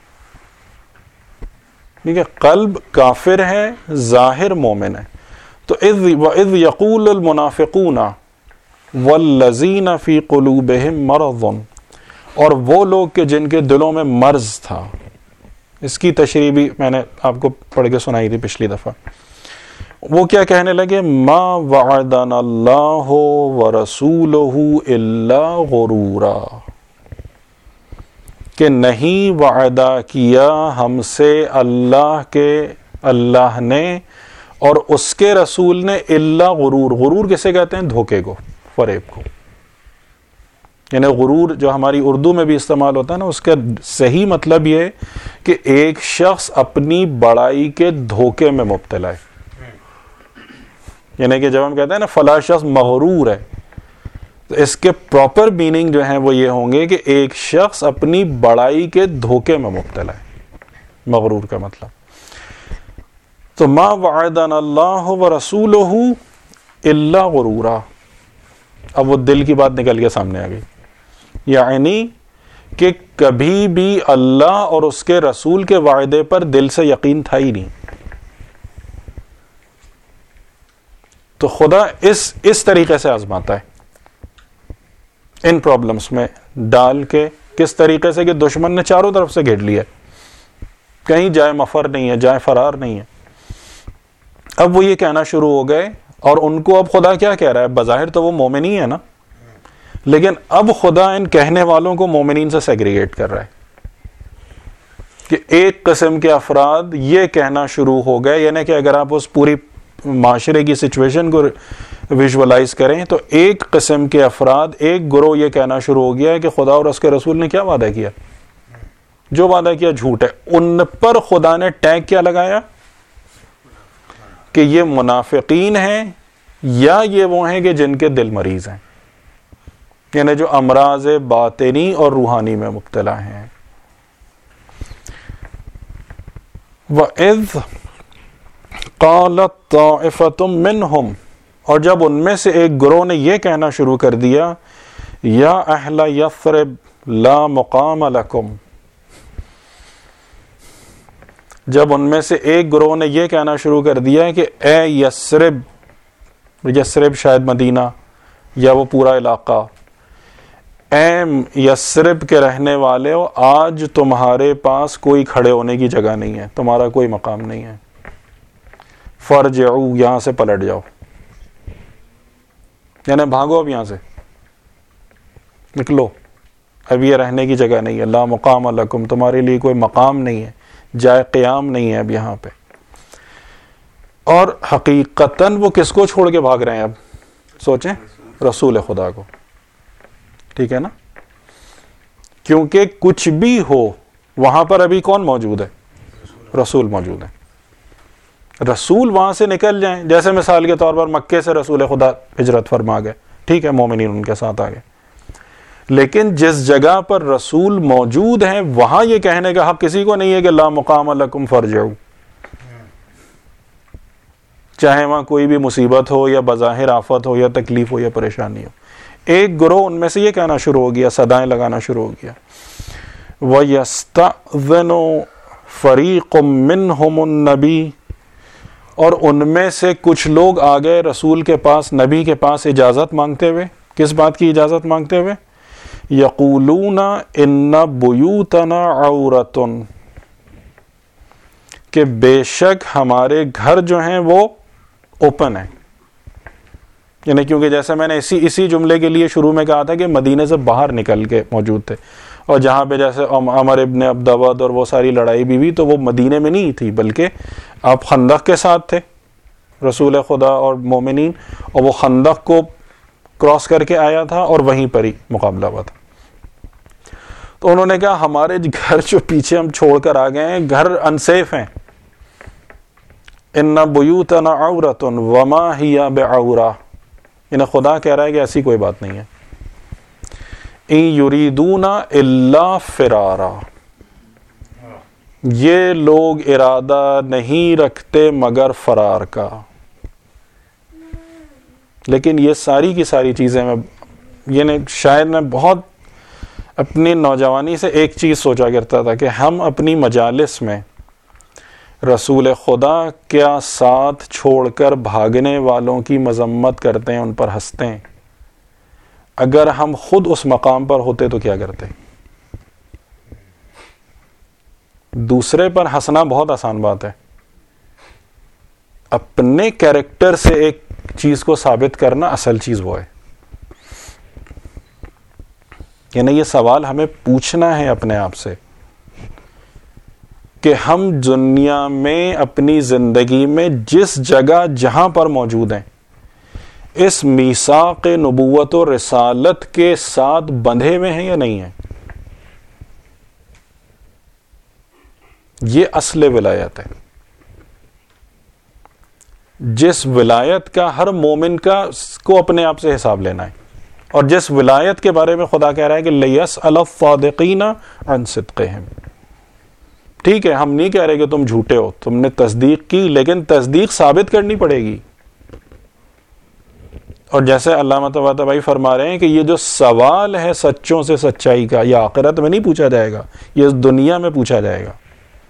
Speaker 1: ٹھیک ہے، قلب کافر ہے، ظاہر مومن ہے. تو اذ وَإِذْ يَقُولُ الْمُنَافِقُونَ وَالَّذِينَ فِي قُلُوبِهِم مَّرَضٌ، اور وہ لوگ کہ جن کے دلوں میں مرض تھا. اس کی تشریح بھی میں نے آپ کو پڑھ کے سنائی تھی پچھلی دفعہ. وہ کیا کہنے لگے؟ ما وعدنا اللہ ورسولہ الا غرورا، کہ نہیں وعدہ کیا ہم سے اللہ کے اللہ نے اور اس کے رسول نے الا غرور. غرور کسے کہتے ہیں؟ دھوکے کو، فریب کو. یعنی غرور جو ہماری اردو میں بھی استعمال ہوتا ہے نا، اس کا صحیح مطلب یہ ہے کہ ایک شخص اپنی بڑائی کے دھوکے میں مبتلا ہے. یعنی کہ جب ہم کہتے ہیں نا فلاں شخص مغرور ہے، تو اس کے پراپر میننگ جو ہیں وہ یہ ہوں گے کہ ایک شخص اپنی بڑائی کے دھوکے میں مبتلا ہے. مغرور کا مطلب. تو ما وعدنا اللہ ورسولہ الا غرورا. اب وہ دل کی بات نکل کے سامنے آ گئی، یعنی کہ کبھی بھی اللہ اور اس کے رسول کے وعدے پر دل سے یقین تھا ہی نہیں. تو خدا اس اس طریقے سے آزماتا ہے، ان پرابلمس میں ڈال کے. کس طریقے سے کہ دشمن نے چاروں طرف سے گھیر لیا، کہیں جائے مفر نہیں ہے، جائے فرار نہیں ہے. اب وہ یہ کہنا شروع ہو گئے، اور ان کو اب خدا کیا کہہ رہا ہے؟ بظاہر تو وہ مومن ہی ہے نا، لیکن اب خدا ان کہنے والوں کو مومنین سے سیگریگیٹ کر رہا ہے کہ ایک قسم کے افراد یہ کہنا شروع ہو گئے. یعنی کہ اگر آپ اس پوری معاشرے کی سچویشن کو ویژولائز کریں تو ایک قسم کے افراد، ایک گروہ یہ کہنا شروع ہو گیا ہے کہ خدا اور اس کے رسول نے کیا وعدہ کیا، جو وعدہ کیا جھوٹ ہے. ان پر خدا نے ٹیگ کیا لگایا کہ یہ منافقین ہیں، یا یہ وہ ہیں کہ جن کے دل مریض ہیں، یعنی جو امراض باطنی اور روحانی میں مبتلا ہیں. وَإِذْ قَالَتْ طَائِفَةٌ مِّنْهُمْ، اور جب ان میں سے ایک گروہ نے یہ کہنا شروع کر دیا، یا اہل یثرب لا مقام لکم، جب ان میں سے ایک گروہ نے یہ کہنا شروع کر دیا کہ اے یثرب، یثرب شاید مدینہ یا وہ پورا علاقہ، اے یثرب کے رہنے والے ہو، آج تمہارے پاس کوئی کھڑے ہونے کی جگہ نہیں ہے، تمہارا کوئی مقام نہیں ہے. فرجعو، یہاں سے پلٹ جاؤ، یعنی بھاگو، اب یہاں سے نکلو، اب یہ رہنے کی جگہ نہیں ہے. لا مقام لکم، تمہارے لیے کوئی مقام نہیں ہے، جائے قیام نہیں ہے اب یہاں پہ. اور حقیقتاً وہ کس کو چھوڑ کے بھاگ رہے ہیں؟ اب سوچیں، رسول خدا کو. ٹھیک ہے نا، کیونکہ کچھ بھی ہو وہاں پر ابھی کون موجود ہے؟ رسول موجود ہے. رسول وہاں سے نکل جائیں، جیسے مثال کے طور پر مکے سے رسول خدا ہجرت فرما گئے، ٹھیک ہے، مومنین ان کے ساتھ آ گئے، لیکن جس جگہ پر رسول موجود ہیں وہاں یہ کہنے کا حق کسی کو نہیں ہے کہ لا مقام لکم فرجعو، چاہے وہاں کوئی بھی مصیبت ہو یا بظاہر آفت ہو یا تکلیف ہو یا پریشانی ہو. ایک گروہ ان میں سے یہ کہنا شروع ہو گیا، صدائیں لگانا شروع ہو گیا. وَيَسْتَأْذِنُ فَرِيقٌ مِّنْهُمُ النَّبِيَّ، اور ان میں سے کچھ لوگ آ گئے رسول کے پاس، نبی کے پاس اجازت مانگتے ہوئے. کس بات کی اجازت مانگتے ہوئے؟ یقولون ان بیوتنا عورۃ، کہ بے شک ہمارے گھر جو ہیں وہ اوپن ہیں. یعنی کیونکہ جیسے میں نے اسی اسی جملے کے لیے شروع میں کہا تھا کہ مدینے سے باہر نکل کے موجود تھے، اور جہاں پہ جیسے عمر ابن عبدود اور وہ ساری لڑائی بھی ہوئی تو وہ مدینے میں نہیں تھی، بلکہ آپ خندق کے ساتھ تھے رسول خدا اور مومنین، اور وہ خندق کو کراس کر کے آیا تھا اور وہیں پر ہی مقابلہ ہوا تھا. تو انہوں نے کہا ہمارے گھر جو پیچھے ہم چھوڑ کر آ گئے ہیں گھر انسیف ہیں. ان بیوتنا عورۃ وما ہی بعورۃ، یعنی خدا کہہ رہا ہے کہ ایسی کوئی بات نہیں ہے. ان یریدون الا فرارا، یہ لوگ ارادہ نہیں رکھتے مگر فرار کا. لیکن یہ ساری کی ساری چیزیں میں یعنی شاید میں بہت اپنی نوجوانی سے ایک چیز سوچا کرتا تھا کہ ہم اپنی مجالس میں رسول خدا کیا ساتھ چھوڑ کر بھاگنے والوں کی مذمت کرتے ہیں، ان پر ہنستے ہیں. اگر ہم خود اس مقام پر ہوتے تو کیا کرتے؟ دوسرے پر ہنسنا بہت آسان بات ہے، اپنے کیریکٹر سے ایک چیز کو ثابت کرنا اصل چیز وہ ہے. یعنی یہ سوال ہمیں پوچھنا ہے اپنے آپ سے کہ ہم دنیا میں اپنی زندگی میں جس جگہ جہاں پر موجود ہیں اس میثاق نبوت و رسالت کے ساتھ بندھے ہوئے ہیں یا نہیں ہیں. یہ اصل ولایت ہے، جس ولایت کا ہر مومن کا کو اپنے آپ سے حساب لینا ہے، اور جس ولایت کے بارے میں خدا کہہ رہا ہے کہ لِيَسْأَلَ الصَّادِقِينَ عَنْ صِدْقِهِمْ. ٹھیک ہے، ہم نہیں کہہ رہے کہ تم جھوٹے ہو، تم نے تصدیق کی، لیکن تصدیق ثابت کرنی پڑے گی. اور جیسے علامہ طباطبائی فرما رہے ہیں کہ یہ جو سوال ہے سچوں سے سچائی کا، یہ آخرت میں نہیں پوچھا جائے گا، یہ اس دنیا میں پوچھا جائے گا.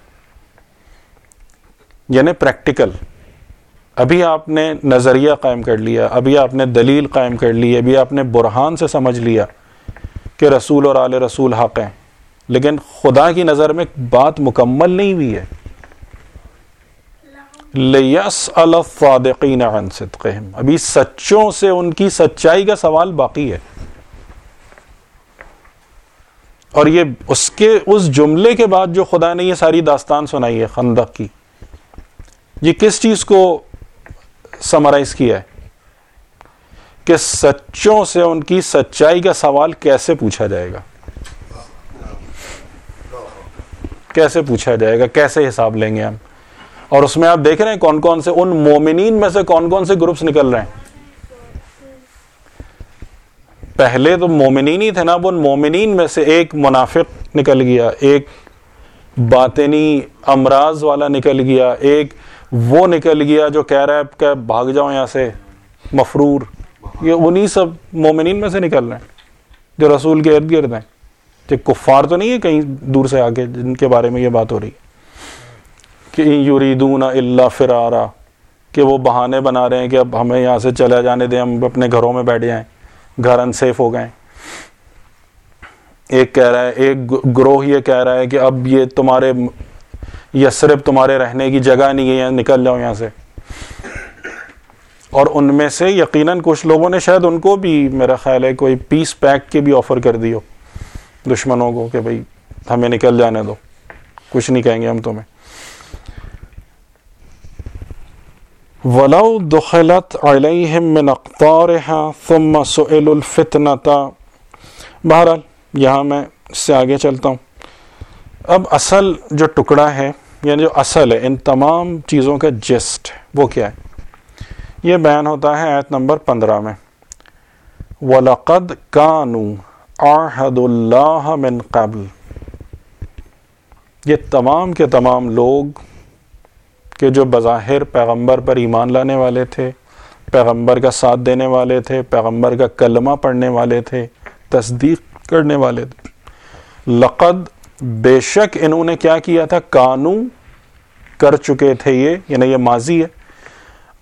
Speaker 1: یعنی پریکٹیکل. ابھی آپ نے نظریہ قائم کر لیا، ابھی آپ نے دلیل قائم کر لی، ابھی آپ نے برہان سے سمجھ لیا کہ رسول اور آل رسول حق ہیں، لیکن خدا کی نظر میں بات مکمل نہیں ہوئی ہے. لِيَسْأَلَ الصَّادِقِينَ عَنْ صِدْقِهِمْ، ابھی سچوں سے ان کی سچائی کا سوال باقی ہے. اور یہ اس کے اس جملے کے بعد جو خدا نے یہ ساری داستان سنائی ہے خندق کی، یہ کس چیز کو سمرائز کیا ہے کہ سچوں سے ان کی سچائی کا سوال کیسے پوچھا جائے گا، کیسے پوچھا جائے گا، کیسے حساب لیں گے ہم. اور اس میں آپ دیکھ رہے ہیں کون کون سے ان مومنین میں سے کون کون سے گروپس نکل رہے ہیں. پہلے تو مومنین ہی تھے نا، اب ان مومنین میں سے ایک منافق نکل گیا، ایک باطنی امراض والا نکل گیا، ایک وہ نکل گیا جو کہہ رہا ہے کہ بھاگ جاؤ یہاں سے، مفرور. یہ انہی سب مومنین میں سے نکل رہے ہیں جو رسول کے ارد گرد ہیں. کہ کفار تو نہیں ہے کہیں دور سے آگے جن کے بارے میں یہ بات ہو رہی ہے کہ یریدون الا فرارا، کہ وہ بہانے بنا رہے ہیں کہ اب ہمیں یہاں سے چلا جانے دیں، ہم اپنے گھروں میں بیٹھ جائیں، گھر انسیف ہو گئے. ایک کہہ رہا ہے، ایک گروہ یہ کہہ رہا ہے کہ اب یہ تمہارے یثرب تمہارے رہنے کی جگہ نہیں ہے، نکل جاؤ یہاں سے. اور ان میں سے یقیناً کچھ لوگوں نے شاید ان کو بھی میرا خیال ہے کوئی پیس پیک کے بھی آفر کر دی ہو دشمنوں کو کہ بھئی ہمیں نکل جانے دو، کچھ نہیں کہیں گے ہم تمہیں. وَلَوْ دُخِلَتْ عَلَيْهِمْ مِنْ أَقْطَارِهَا ثُمَّ سُئِلُوا الْفِتْنَةَ. بہرحال یہاں میں اس سے آگے چلتا ہوں. اب اصل جو ٹکڑا ہے، یعنی جو اصل ہے ان تمام چیزوں کا جسٹ، وہ کیا ہے؟ یہ بیان ہوتا ہے آیت نمبر پندرہ میں. وَلَقَدْ كَانُوا عَاهَدُوا اللَّهَ مِنْ قَبْلِ. یہ تمام کے تمام لوگ کہ جو بظاہر پیغمبر پر ایمان لانے والے تھے، پیغمبر کا ساتھ دینے والے تھے، پیغمبر کا کلمہ پڑھنے والے تھے، تصدیق کرنے والے تھے. لقد، بے شک انہوں نے کیا کیا تھا، کانو کر چکے تھے، یہ یعنی یہ ماضی ہے،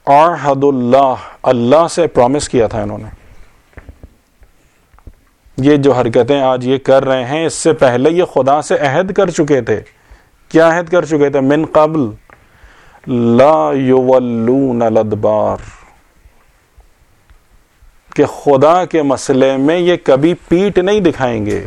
Speaker 1: عہد اللہ، اللہ سے پرومس کیا تھا انہوں نے. یہ جو حرکتیں آج یہ کر رہے ہیں، اس سے پہلے یہ خدا سے عہد کر چکے تھے. کیا عہد کر چکے تھے؟ من قبل لا یولون الادبار، کہ خدا کے مسئلے میں یہ کبھی پیٹ نہیں دکھائیں گے.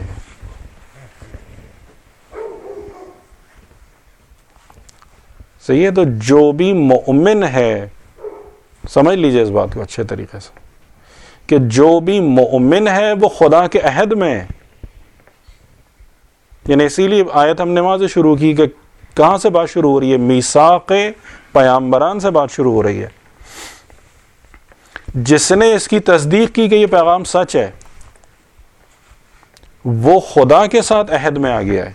Speaker 1: صحیح ہے؟ تو جو بھی مومن ہے، سمجھ لیجئے اس بات کو اچھے طریقے سے، کہ جو بھی مومن ہے وہ خدا کے عہد میں ہے. یعنی اسی لیے آیت ہم نماز شروع کی کہ کہاں سے بات شروع ہو رہی ہے؟ میثاق پیامبران سے بات شروع ہو رہی ہے. جس نے اس کی تصدیق کی کہ یہ پیغام سچ ہے، وہ خدا کے ساتھ عہد میں آ گیا ہے.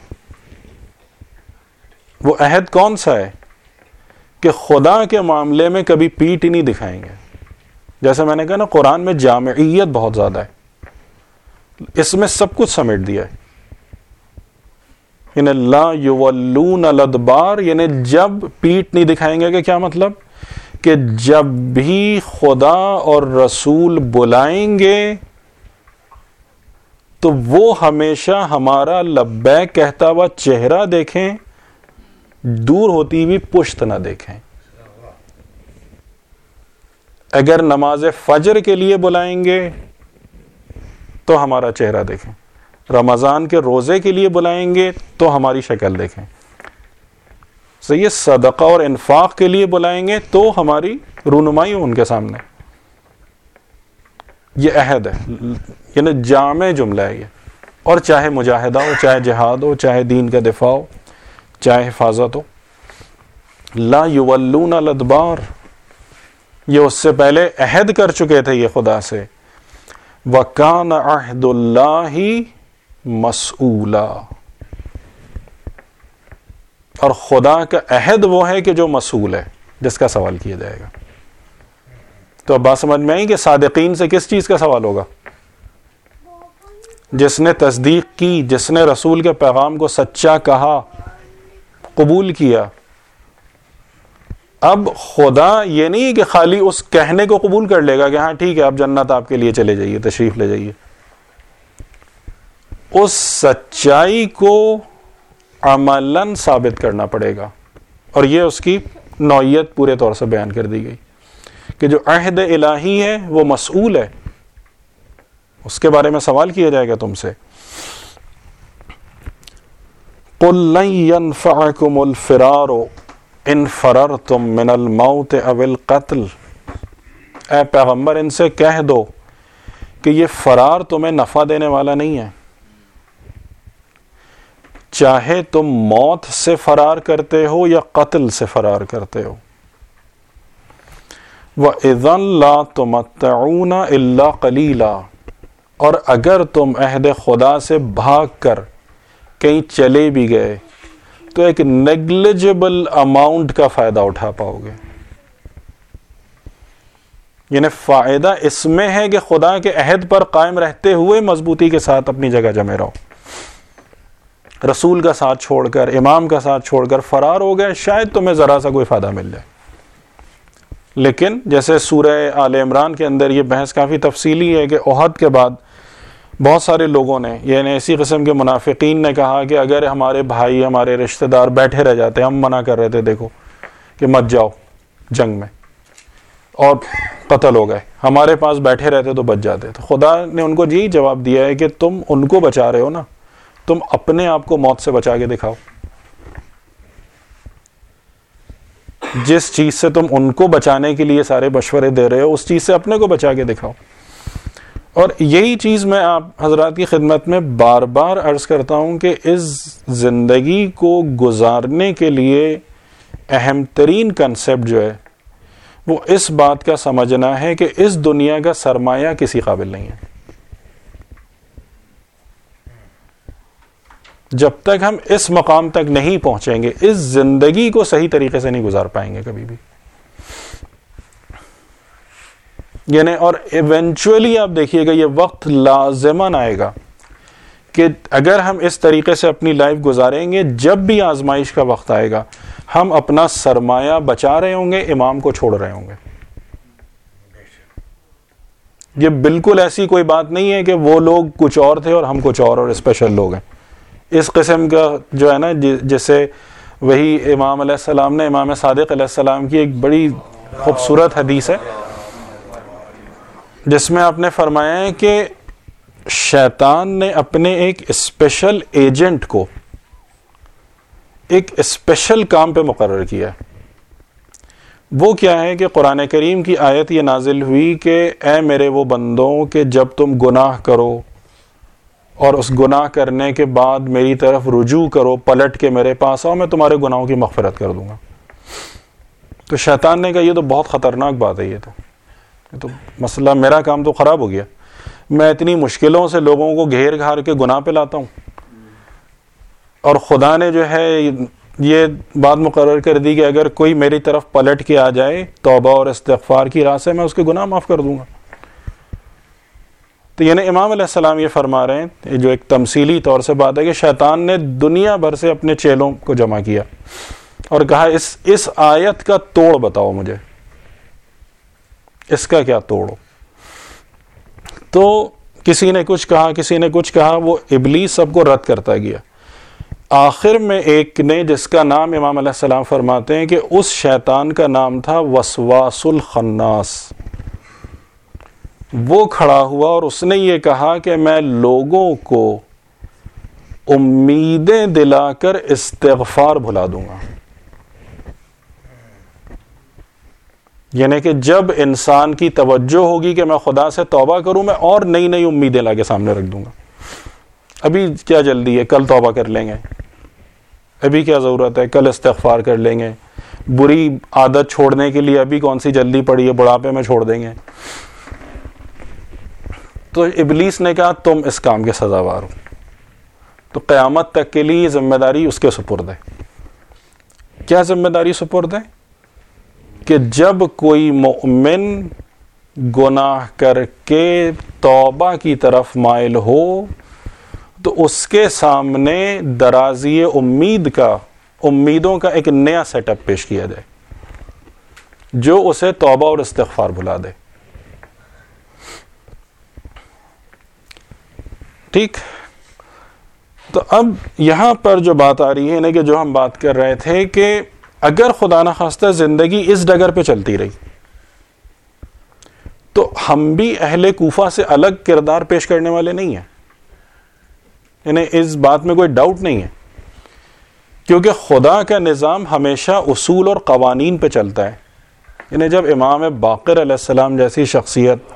Speaker 1: وہ عہد کون سا ہے؟ کہ خدا کے معاملے میں کبھی پیٹ ہی نہیں دکھائیں گے. جیسے میں نے کہا نا، قرآن میں جامعیت بہت زیادہ ہے، اس میں سب کچھ سمیٹ دیا ہے. یعنی لا یولون الادبار، یعنی جب پیٹ نہیں دکھائیں گے. کہ کیا مطلب؟ کہ جب بھی خدا اور رسول بلائیں گے تو وہ ہمیشہ ہمارا لبیک کہتا ہوا چہرہ دیکھیں، دور ہوتی ہوئی پشت نہ دیکھیں. اگر نماز فجر کے لیے بلائیں گے تو ہمارا چہرہ دیکھیں، رمضان کے روزے کے لیے بلائیں گے تو ہماری شکل دیکھیں. صحیح ہے؟ صدقہ اور انفاق کے لیے بلائیں گے تو ہماری رونمائی ہو ان کے سامنے. یہ عہد ہے، یعنی جامع جملہ ہے یہ. اور چاہے مجاہدہ ہو، چاہے جہاد ہو، چاہے دین کا دفاع ہو، چاہے حفاظت ہو. لا یولون الادبار، یہ اس سے پہلے عہد کر چکے تھے یہ خدا سے. وَكَانَ عَهْدُ اللَّهِ مسئولا، اور خدا کا عہد وہ ہے کہ جو مسئول ہے، جس کا سوال کیا جائے گا. تو اب بات سمجھ میں آئی کہ صادقین سے کس چیز کا سوال ہوگا؟ جس نے تصدیق کی، جس نے رسول کے پیغام کو سچا کہا، قبول کیا. اب خدا یہ نہیں کہ خالی اس کہنے کو قبول کر لے گا کہ ہاں ٹھیک ہے اب جنت آپ کے لیے چلے جائیے، تشریف لے جائیے. اس سچائی کو عملاً ثابت کرنا پڑے گا. اور یہ اس کی نوعیت پورے طور سے بیان کر دی گئی کہ جو عہد الہی ہے وہ مسئول ہے، اس کے بارے میں سوال کیا جائے گا تم سے. قُلْ لَن يَنْفَعَكُمُ الْفِرَارُ ان فررتم من الموت او القتل، اے پیغمبر ان سے کہہ دو کہ یہ فرار تمہیں نفع دینے والا نہیں ہے، چاہے تم موت سے فرار کرتے ہو یا قتل سے فرار کرتے ہو. وَإِذًا لَا تُمَتَّعُونَ إِلَّا قَلِيلًا، اور اگر تم عہد خدا سے بھاگ کر کہیں چلے بھی گئے تو ایک نیگلیجبل اماؤنٹ کا فائدہ اٹھا پاؤ گے. یعنی فائدہ اس میں ہے کہ خدا کے عہد پر قائم رہتے ہوئے مضبوطی کے ساتھ اپنی جگہ جمے رہو. رسول کا ساتھ چھوڑ کر، امام کا ساتھ چھوڑ کر فرار ہو گئے، شاید تمہیں ذرا سا کوئی فائدہ مل جائے. لیکن جیسے سورہ آل عمران کے اندر یہ بحث کافی تفصیلی ہے کہ احد کے بعد بہت سارے لوگوں نے، یعنی اسی قسم کے منافقین نے کہا کہ اگر ہمارے بھائی، ہمارے رشتہ دار بیٹھے رہ جاتے، ہم منع کر رہے تھے دیکھو کہ مت جاؤ جنگ میں، اور قتل ہو گئے، ہمارے پاس بیٹھے رہتے تو بچ جاتے. تو خدا نے ان کو یہی جواب دیا ہے کہ تم ان کو بچا رہے ہو نا، تم اپنے آپ کو موت سے بچا کے دکھاؤ. جس چیز سے تم ان کو بچانے کے لیے سارے مشورے دے رہے ہو، اس چیز سے اپنے کو بچا کے دکھاؤ. اور یہی چیز میں آپ حضرات کی خدمت میں بار بار عرض کرتا ہوں کہ اس زندگی کو گزارنے کے لیے اہم ترین کنسپٹ جو ہے وہ اس بات کا سمجھنا ہے کہ اس دنیا کا سرمایہ کسی قابل نہیں ہے. جب تک ہم اس مقام تک نہیں پہنچیں گے، اس زندگی کو صحیح طریقے سے نہیں گزار پائیں گے کبھی بھی. یعنی اور ایونچولی آپ دیکھیے گا یہ وقت لازماً آئے گا کہ اگر ہم اس طریقے سے اپنی لائف گزاریں گے، جب بھی آزمائش کا وقت آئے گا ہم اپنا سرمایہ بچا رہے ہوں گے، امام کو چھوڑ رہے ہوں گے. یہ بالکل ایسی کوئی بات نہیں ہے کہ وہ لوگ کچھ اور تھے اور ہم کچھ اور اور اسپیشل لوگ ہیں. اس قسم کا جو ہے نا جسے وہی امام علیہ السلام نے امام صادق علیہ السلام کی ایک بڑی خوبصورت حدیث ہے جس میں آپ نے فرمایا ہے کہ شیطان نے اپنے ایک اسپیشل ایجنٹ کو ایک اسپیشل کام پہ مقرر کیا. وہ کیا ہے کہ قرآن کریم کی آیت یہ نازل ہوئی کہ اے میرے وہ بندوں کہ جب تم گناہ کرو اور اس گناہ کرنے کے بعد میری طرف رجوع کرو, پلٹ کے میرے پاس آؤ, میں تمہارے گناہوں کی مغفرت کر دوں گا. تو شیطان نے کہا یہ تو بہت خطرناک بات ہے, یہ تو یہ تو مسئلہ میرا کام تو خراب ہو گیا. میں اتنی مشکلوں سے لوگوں کو گھیر گھار کے گناہ پہ لاتا ہوں اور خدا نے جو ہے یہ بات مقرر کر دی کہ اگر کوئی میری طرف پلٹ کے آ جائے توبہ اور استغفار کی راہ سے, میں اس کے گناہ معاف کر دوں گا. تو یعنی امام علیہ السلام یہ فرما رہے ہیں, جو ایک تمثیلی طور سے بات ہے, کہ شیطان نے دنیا بھر سے اپنے چیلوں کو جمع کیا اور کہا اس اس آیت کا توڑ بتاؤ مجھے, اس کا کیا توڑو. تو کسی نے کچھ کہا, کسی نے کچھ کہا, وہ ابلیس سب کو رد کرتا گیا. آخر میں ایک نے, جس کا نام امام علیہ السلام فرماتے ہیں کہ اس شیطان کا نام تھا وسواس الخناس, وہ کھڑا ہوا اور اس نے یہ کہا کہ میں لوگوں کو امیدیں دلا کر استغفار بھلا دوں گا. یعنی کہ جب انسان کی توجہ ہوگی کہ میں خدا سے توبہ کروں, میں اور نئی نئی امیدیں لا کے سامنے رکھ دوں گا. ابھی کیا جلدی ہے, کل توبہ کر لیں گے. ابھی کیا ضرورت ہے, کل استغفار کر لیں گے. بری عادت چھوڑنے کے لیے ابھی کون سی جلدی پڑی ہے, بڑھاپے میں چھوڑ دیں گے. تو ابلیس نے کہا تم اس کام کے سزاوار ہو, تو قیامت تک کے لیے ذمہ داری اس کے سپرد ہے. کیا ذمہ داری سپرد ہے؟ کہ جب کوئی مومن گناہ کر کے توبہ کی طرف مائل ہو تو اس کے سامنے درازی امید کا امیدوں کا ایک نیا سیٹ اپ پیش کیا جائے جو اسے توبہ اور استغفار بھلا دے. ٹھیک, تو اب یہاں پر جو بات آ رہی ہے نا, کہ جو ہم بات کر رہے تھے کہ اگر خدا نخواستہ زندگی اس ڈگر پہ چلتی رہی تو ہم بھی اہل کوفہ سے الگ کردار پیش کرنے والے نہیں ہیں. یعنی اس بات میں کوئی ڈاؤٹ نہیں ہے, کیونکہ خدا کا نظام ہمیشہ اصول اور قوانین پہ چلتا ہے. یعنی جب امام باقر علیہ السلام جیسی شخصیت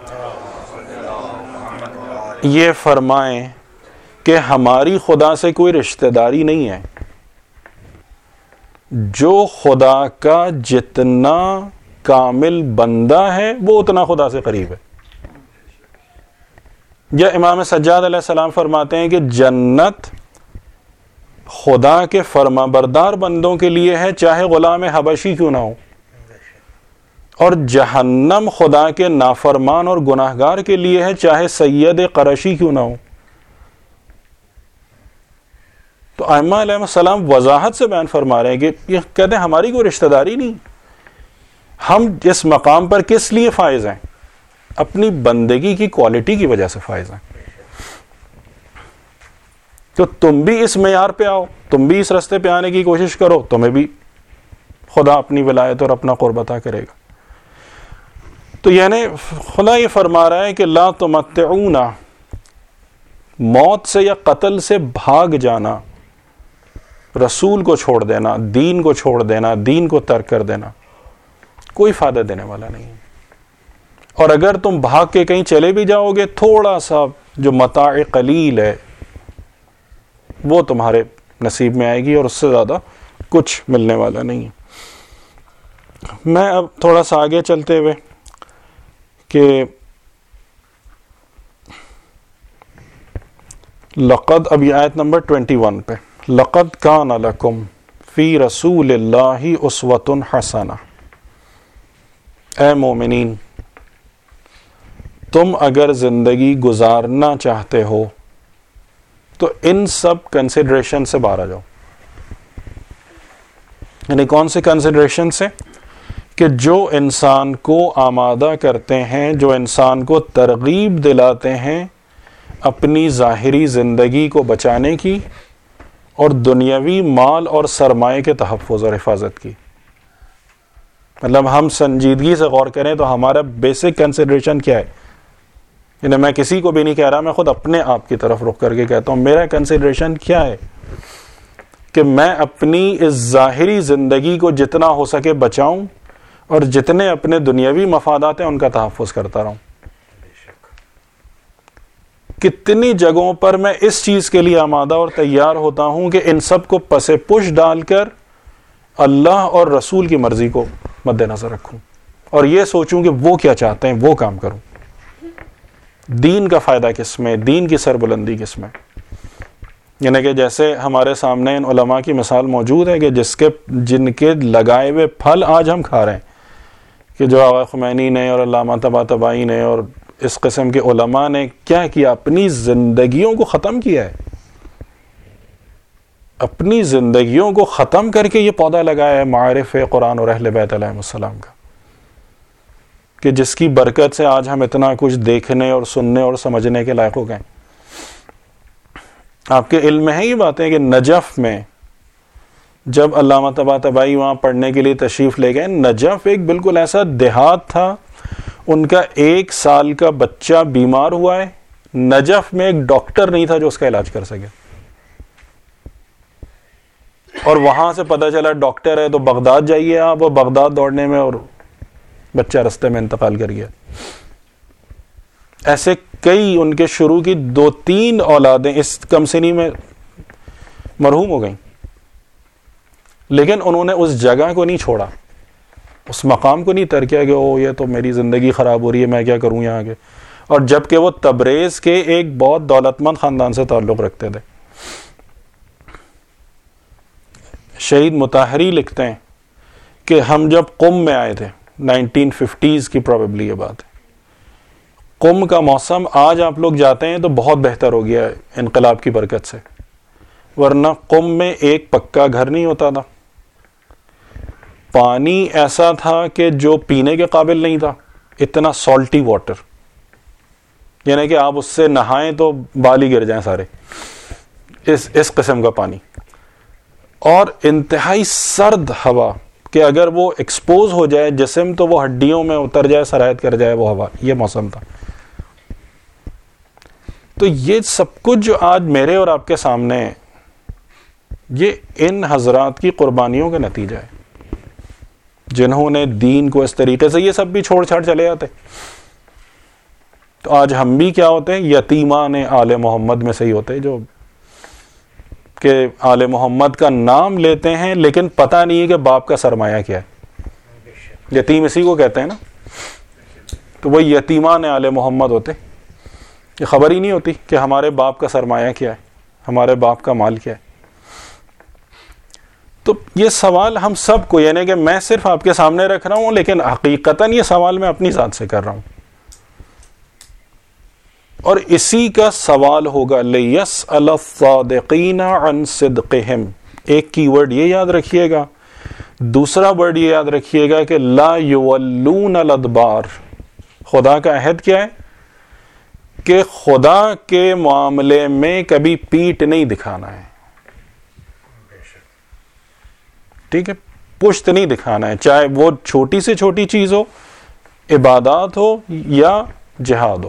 Speaker 1: یہ فرمائیں کہ ہماری خدا سے کوئی رشتہ داری نہیں ہے, جو خدا کا جتنا کامل بندہ ہے وہ اتنا خدا سے قریب ہے. یا امام سجاد علیہ السلام فرماتے ہیں کہ جنت خدا کے فرما بردار بندوں کے لیے ہے, چاہے غلام حبشی کیوں نہ ہو, اور جہنم خدا کے نافرمان اور گناہگار کے لیے ہے, چاہے سید قرشی کیوں نہ ہو. تو ائمہ علیہ السلام وضاحت سے بیان فرما رہے ہیں کہ یہ کہتے ہیں ہماری کوئی رشتہ داری نہیں, ہم اس مقام پر کس لیے فائز ہیں, اپنی بندگی کی کوالٹی کی وجہ سے فائز ہیں. تو تم بھی اس معیار پہ آؤ, تم بھی اس رستے پہ آنے کی کوشش کرو, تمہیں بھی خدا اپنی ولایت اور اپنا قرب عطا کرے گا. تو یعنی خدا یہ فرما رہا ہے کہ لا تمتعونا, موت سے یا قتل سے بھاگ جانا, رسول کو چھوڑ دینا, دین کو چھوڑ دینا, دین کو ترک کر دینا کوئی فائدہ دینے والا نہیں ہے. اور اگر تم بھاگ کے کہیں چلے بھی جاؤ گے, تھوڑا سا جو متاع قلیل ہے وہ تمہارے نصیب میں آئے گی اور اس سے زیادہ کچھ ملنے والا نہیں ہے. میں اب تھوڑا سا آگے چلتے ہوئے کہ لقد, اب یہ آیت نمبر اکیس پہ, لقد کان لکم فی رسول اللہ اسوۃ حسنہ, اے مومنین تم اگر زندگی گزارنا چاہتے ہو تو ان سب کنسیڈریشن سے باہر آ جاؤ. یعنی کون سے کنسیڈریشن سے؟ کہ جو انسان کو آمادہ کرتے ہیں، جو انسان کو ترغیب دلاتے ہیں اپنی ظاہری زندگی کو بچانے کی اور دنیاوی مال اور سرمایہ کے تحفظ اور حفاظت کی. مطلب ہم سنجیدگی سے غور کریں تو ہمارا بیسک کنسیڈریشن کیا ہے؟ یعنی میں کسی کو بھی نہیں کہہ رہا، میں خود اپنے آپ کی طرف رخ کر کے کہتا ہوں، میرا کنسیڈریشن کیا ہے کہ میں اپنی اس ظاہری زندگی کو جتنا ہو سکے بچاؤں اور جتنے اپنے دنیاوی مفادات ہیں ان کا تحفظ کرتا رہوں. کتنی جگہوں پر میں اس چیز کے لیے آمادہ اور تیار ہوتا ہوں کہ ان سب کو پس پش ڈال کر اللہ اور رسول کی مرضی کو مد نظر رکھوں اور یہ سوچوں کہ وہ کیا چاہتے ہیں وہ کام کروں. دین کا فائدہ کس میں، دین کی سربلندی کس میں. یعنی کہ جیسے ہمارے سامنے ان علماء کی مثال موجود ہے کہ جس کے جن کے لگائے ہوئے پھل آج ہم کھا رہے ہیں، کہ جو آغا خمینی نے اور علامہ طباطبائی نے اور اس قسم کے علماء نے کیا کیا، اپنی زندگیوں کو ختم کیا ہے، اپنی زندگیوں کو ختم کر کے یہ پودا لگایا ہے معارف قرآن اور اہل بیت علیہ السلام کا، کہ جس کی برکت سے آج ہم اتنا کچھ دیکھنے اور سننے اور سمجھنے کے لائق ہو گئے. آپ کے علم میں ہے یہ باتیں کہ نجف میں جب علامہ طباطبائی وہاں پڑھنے کے لیے تشریف لے گئے، نجف ایک بالکل ایسا دیہات تھا، ان کا ایک سال کا بچہ بیمار ہوا ہے، نجف میں ایک ڈاکٹر نہیں تھا جو اس کا علاج کر سکے، اور وہاں سے پتہ چلا ڈاکٹر ہے تو بغداد جائیے آپ، وہ بغداد دوڑنے میں اور بچہ رستے میں انتقال کر گیا. ایسے کئی ان کے شروع کی دو تین اولادیں اس کم سنی میں مرحوم ہو گئیں، لیکن انہوں نے اس جگہ کو نہیں چھوڑا، اس مقام کو نہیں ترک کیا کہ او یہ تو میری زندگی خراب ہو رہی ہے، میں کیا کروں یہاں کے. اور جبکہ وہ تبریز کے ایک بہت دولت مند خاندان سے تعلق رکھتے تھے. شہید مطہری لکھتے ہیں کہ ہم جب قم میں آئے تھے، نائنٹین ففٹیز کی پروبیبلی یہ بات ہے، قم کا موسم آج آپ لوگ جاتے ہیں تو بہت بہتر ہو گیا ہے انقلاب کی برکت سے، ورنہ قم میں ایک پکا گھر نہیں ہوتا تھا، پانی ایسا تھا کہ جو پینے کے قابل نہیں تھا، اتنا سالٹی واٹر، یعنی کہ آپ اس سے نہائیں تو بال ہی گر جائیں سارے، اس اس قسم کا پانی، اور انتہائی سرد ہوا کہ اگر وہ ایکسپوز ہو جائے جسم تو وہ ہڈیوں میں اتر جائے، سرایت کر جائے وہ ہوا، یہ موسم تھا. تو یہ سب کچھ جو آج میرے اور آپ کے سامنے ہے، یہ ان حضرات کی قربانیوں کا نتیجہ ہے جنہوں نے دین کو اس طریقے سے، یہ سب بھی چھوڑ چھاڑ چلے جاتے تو آج ہم بھی کیا ہوتے ہیں، یتیمان آل محمد میں سے ہی ہوتے جو کہ آل محمد کا نام لیتے ہیں لیکن پتہ نہیں ہے کہ باپ کا سرمایہ کیا ہے. یتیم اسی کو کہتے ہیں نا، تو وہ یتیمان آل محمد ہوتے، یہ خبر ہی نہیں ہوتی کہ ہمارے باپ کا سرمایہ کیا ہے، ہمارے باپ کا مال کیا ہے. تو یہ سوال ہم سب کو، یعنی کہ میں صرف آپ کے سامنے رکھ رہا ہوں لیکن حقیقتاً یہ سوال میں اپنی ذات سے کر رہا ہوں، اور اسی کا سوال ہوگا لِيَسْأَلَ الصَّادِقِينَ عَنْ صِدْقِهِمْ. ایک کی ورڈ یہ یاد رکھیے گا، دوسرا ورڈ یہ یاد رکھیے گا کہ لا یولون الادبار. خدا کا عہد کیا ہے کہ خدا کے معاملے میں کبھی پیٹ نہیں دکھانا ہے، ٹھیک ہے، پشت نہیں دکھانا ہے، چاہے وہ چھوٹی سے چھوٹی چیز ہو، عبادات ہو یا جہاد ہو.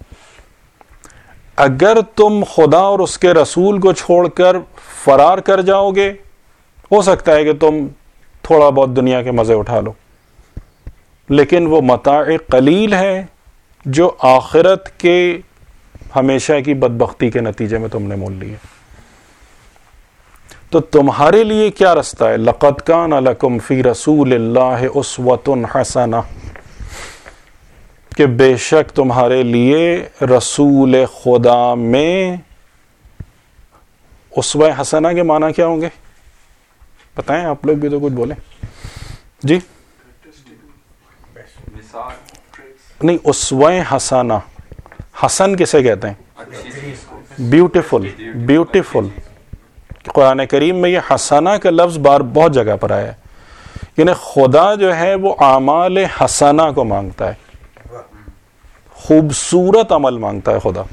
Speaker 1: اگر تم خدا اور اس کے رسول کو چھوڑ کر فرار کر جاؤ گے، ہو سکتا ہے کہ تم تھوڑا بہت دنیا کے مزے اٹھا لو، لیکن وہ متاع قلیل ہے جو آخرت کے ہمیشہ کی بدبختی کے نتیجے میں تم نے مول لی ہے. تو تمہارے لیے کیا رستہ ہے؟ لَقَدْ كَانَ لَكُمْ فِي رَسُولِ اللَّهِ أُسْوَةٌ حَسَنَةٌ، کہ بے شک تمہارے لیے رسول خدا میں اسوہ حسنہ کے معنی کیا ہوں گے؟ بتائیں، آپ لوگ بھی تو کچھ بولیں جی. نہیں، اسوہ حسنہ، حسن کسے کہتے ہیں؟ Beautiful, beautiful. قرآن کریم میں یہ حسنہ کا لفظ بار بہت جگہ پر آیا ہے. یعنی خدا جو ہے وہ اعمال حسنہ کو مانگتا ہے، خوبصورت عمل مانگتا ہے خدا.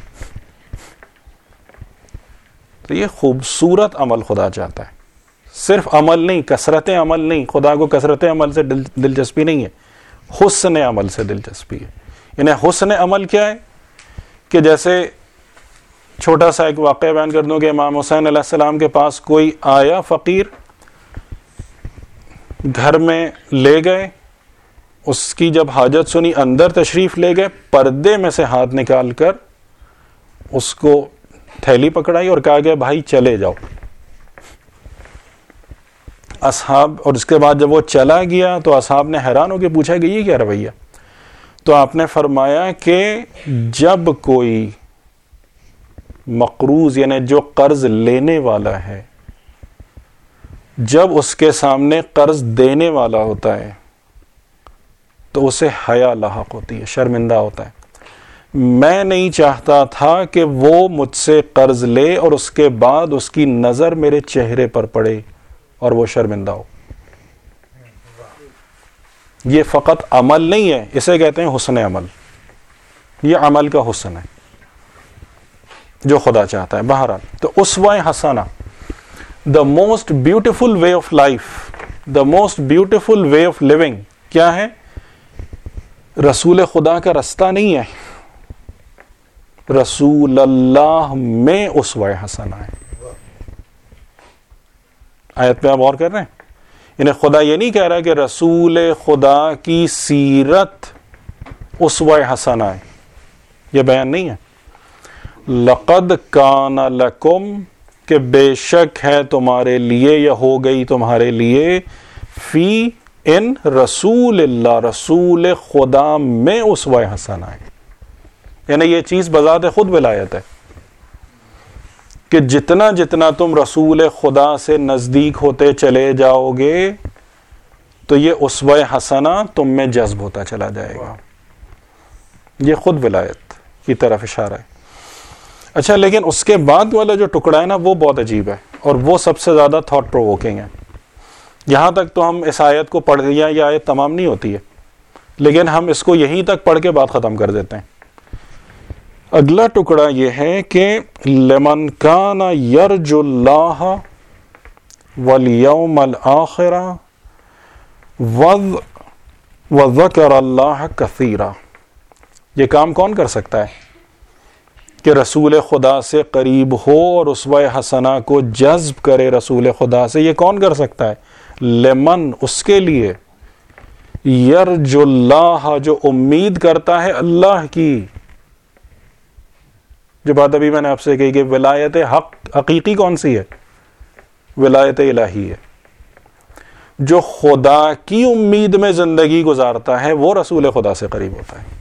Speaker 1: تو یہ خوبصورت عمل خدا چاہتا ہے، صرف عمل نہیں، کثرت عمل نہیں. خدا کو کثرت عمل سے دل دلچسپی نہیں ہے، حسن عمل سے دلچسپی ہے. یعنی حسن عمل کیا ہے کہ جیسے چھوٹا سا ایک واقعہ بیان کر دوں کہ امام حسین علیہ السلام کے پاس کوئی آیا فقیر، گھر میں لے گئے، اس کی جب حاجت سنی اندر تشریف لے گئے، پردے میں سے ہاتھ نکال کر اس کو تھیلی پکڑائی اور کہا گیا بھائی چلے جاؤ. اصحاب، اور اس کے بعد جب وہ چلا گیا تو اصحاب نے حیران ہو کے پوچھا کہ یہ کیا رویہ؟ تو آپ نے فرمایا کہ جب کوئی مقروض یعنی جو قرض لینے والا ہے، جب اس کے سامنے قرض دینے والا ہوتا ہے تو اسے حیا لاحق ہوتی ہے، شرمندہ ہوتا ہے. میں نہیں چاہتا تھا کہ وہ مجھ سے قرض لے اور اس کے بعد اس کی نظر میرے چہرے پر پڑے اور وہ شرمندہ ہو. یہ فقط عمل نہیں ہے، اسے کہتے ہیں حسن عمل. یہ عمل کا حسن ہے جو خدا چاہتا ہے. بہرحال تو اسوہ حسنہ، the most beautiful way of life, the most beautiful way of living کیا ہے؟ رسول خدا کا رستہ نہیں ہے، رسول اللہ میں اسوہ حسنہ ہے. آیت پہ آپ غور کر رہے ہیں؟ یعنی خدا یہ نہیں کہہ رہا کہ رسول خدا کی سیرت اسوہ حسنہ ہے، یہ بیان نہیں ہے. لقد کان لکم، کہ بے شک ہے تمہارے لیے یا ہو گئی تمہارے لیے، فی ان رسول اللہ، رسول خدا میں اسوہ حسنہ ہے. یعنی یہ چیز بذات خود ولایت ہے کہ جتنا جتنا تم رسول خدا سے نزدیک ہوتے چلے جاؤ گے تو یہ اسوہ حسنہ تم میں جذب ہوتا چلا جائے گا. یہ خود ولایت کی طرف اشارہ ہے. اچھا، لیکن اس کے بعد والا جو ٹکڑا ہے نا وہ بہت عجیب ہے اور وہ سب سے زیادہ تھاٹ پرووکنگ ہے. یہاں تک تو ہم اس آیت کو پڑھ لیا، یہ آیت تمام نہیں ہوتی ہے، لیکن ہم اس کو یہیں تک پڑھ کے بات ختم کر دیتے ہیں. اگلا ٹکڑا یہ ہے کہ لمن کان یرجو اللہ والیوم الآخر وذکر اللہ کثیرا. یہ کام کون کر سکتا ہے کہ رسول خدا سے قریب ہو اور اسوہ حسنہ کو جذب کرے رسول خدا سے؟ یہ کون کر سکتا ہے؟ لمن، اس کے لیے، یرجو اللہ، جو امید کرتا ہے اللہ کی. جو بات ابھی میں نے آپ سے کہی کہ ولایت حق حقیقی کون سی ہے؟ ولایت الہی ہے. جو خدا کی امید میں زندگی گزارتا ہے وہ رسول خدا سے قریب ہوتا ہے.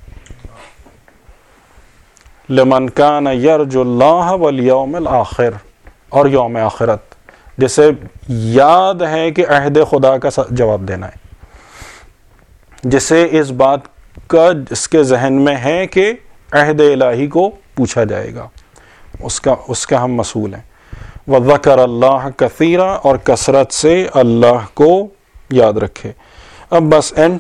Speaker 1: لمن کان یرجو اللہ والیوم الآخر، اور یوم آخرت، جسے یاد ہے کہ عہد خدا کا جواب دینا ہے، جسے اس بات کا اس کے ذہن میں ہے کہ عہد الہی کو پوچھا جائے گا، اس کا اس کا ہم مسئول ہیں. وذکر اللہ کثیرا، اور کثرت سے اللہ کو یاد رکھے. اب بس اینڈ،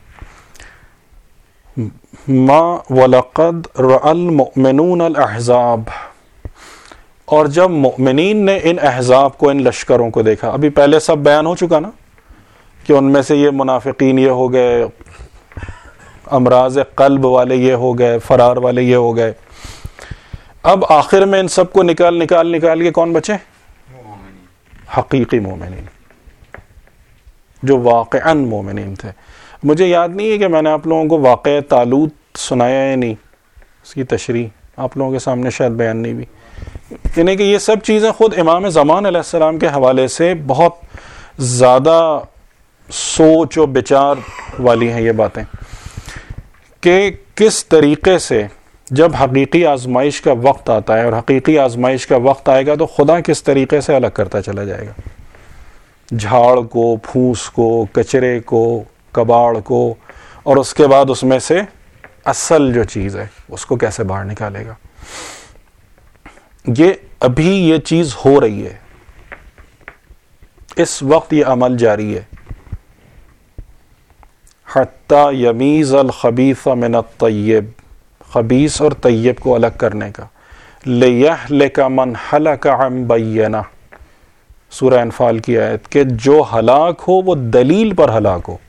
Speaker 1: ما ولقد رأى المؤمنون الاحزاب، اور جب مؤمنین نے ان احزاب کو، ان لشکروں کو دیکھا. ابھی پہلے سب بیان ہو چکا نا کہ ان میں سے یہ منافقین یہ ہو گئے، امراض قلب والے یہ ہو گئے، فرار والے یہ ہو گئے. اب آخر میں ان سب کو نکال نکال نکال کے کون بچے؟ حقیقی مومنین، جو واقعاً مومنین تھے. مجھے یاد نہیں ہے کہ میں نے آپ لوگوں کو واقع طالوت سنایا ہے، نہیں، اس کی تشریح آپ لوگوں کے سامنے شاید بیان نہیں بھی. یعنی کہ یہ سب چیزیں خود امام زمان علیہ السلام کے حوالے سے بہت زیادہ سوچ و بچار والی ہیں یہ باتیں، کہ کس طریقے سے جب حقیقی آزمائش کا وقت آتا ہے، اور حقیقی آزمائش کا وقت آئے گا تو خدا کس طریقے سے الگ کرتا چلا جائے گا جھاڑ کو، پھوس کو، کچرے کو، کباڑ کو، اور اس کے بعد اس میں سے اصل جو چیز ہے اس کو کیسے باہر نکالے گا. یہ ابھی یہ چیز ہو رہی ہے، اس وقت یہ عمل جاری ہے. حتی یمیز الخبیث من الطیب، خبیث اور طیب کو الگ کرنے کا، لیہلک من ہلک عن بینہ، سورہ انفال کی آیت کہ جو ہلاک ہو وہ دلیل پر ہلاک ہو،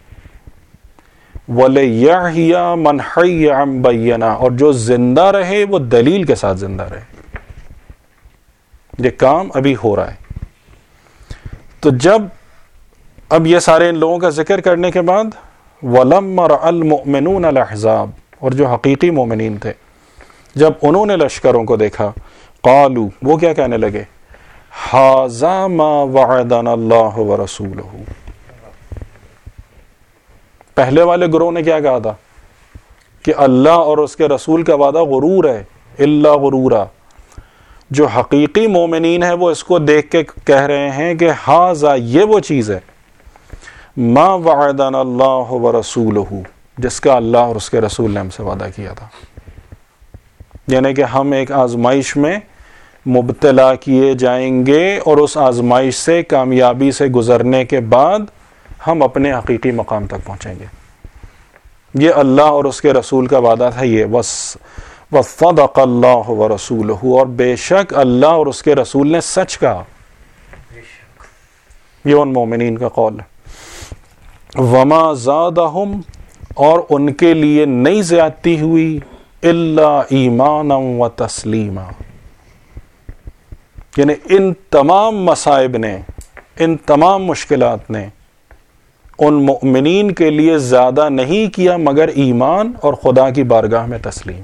Speaker 1: وَلِيَحْيَ مَنْ حَيَّ عَنْ بَيِّنَةٍ، اور جو زندہ رہے وہ دلیل کے ساتھ زندہ رہے۔ یہ کام ابھی ہو رہا ہے۔ تو جب اب یہ سارے ان لوگوں کا ذکر کرنے کے بعد وَلَمَّ رَأَى الْمُؤْمِنُونَ الْأَحْزَابَ، اور جو حقیقی مومنین تھے جب انہوں نے لشکروں کو دیکھا، قالوا، وہ کیا کہنے لگے، هَذَا مَا وَعَدَنَا اللَّهُ وَرَسُولُهُ۔ پہلے والے گروہ نے کیا کہا تھا کہ اللہ اور اس کے رسول کا وعدہ غرور ہے، الا غرورا۔ جو حقیقی مومنین ہیں وہ اس کو دیکھ کے کہہ رہے ہیں کہ ہاذا، یہ وہ چیز ہے، ما وعدنا اللہ ورسولہ، جس کا اللہ اور اس کے رسول نے ہم سے وعدہ کیا تھا، یعنی کہ ہم ایک آزمائش میں مبتلا کیے جائیں گے اور اس آزمائش سے کامیابی سے گزرنے کے بعد ہم اپنے حقیقی مقام تک پہنچیں گے۔ یہ اللہ اور اس کے رسول کا وعدہ تھا، یہ بس وصدق اللہ ورسولہ، اور بے شک اللہ اور اس کے رسول نے سچ کہا، یہ ان مومنین کا قول ہے۔ وما زادہم، اور ان کے لیے نئی زیادتی ہوئی، الا ایمانا و تسلیما، یعنی ان تمام مصائب نے، ان تمام مشکلات نے ان مؤمنین کے لیے زیادہ نہیں کیا مگر ایمان اور خدا کی بارگاہ میں تسلیم۔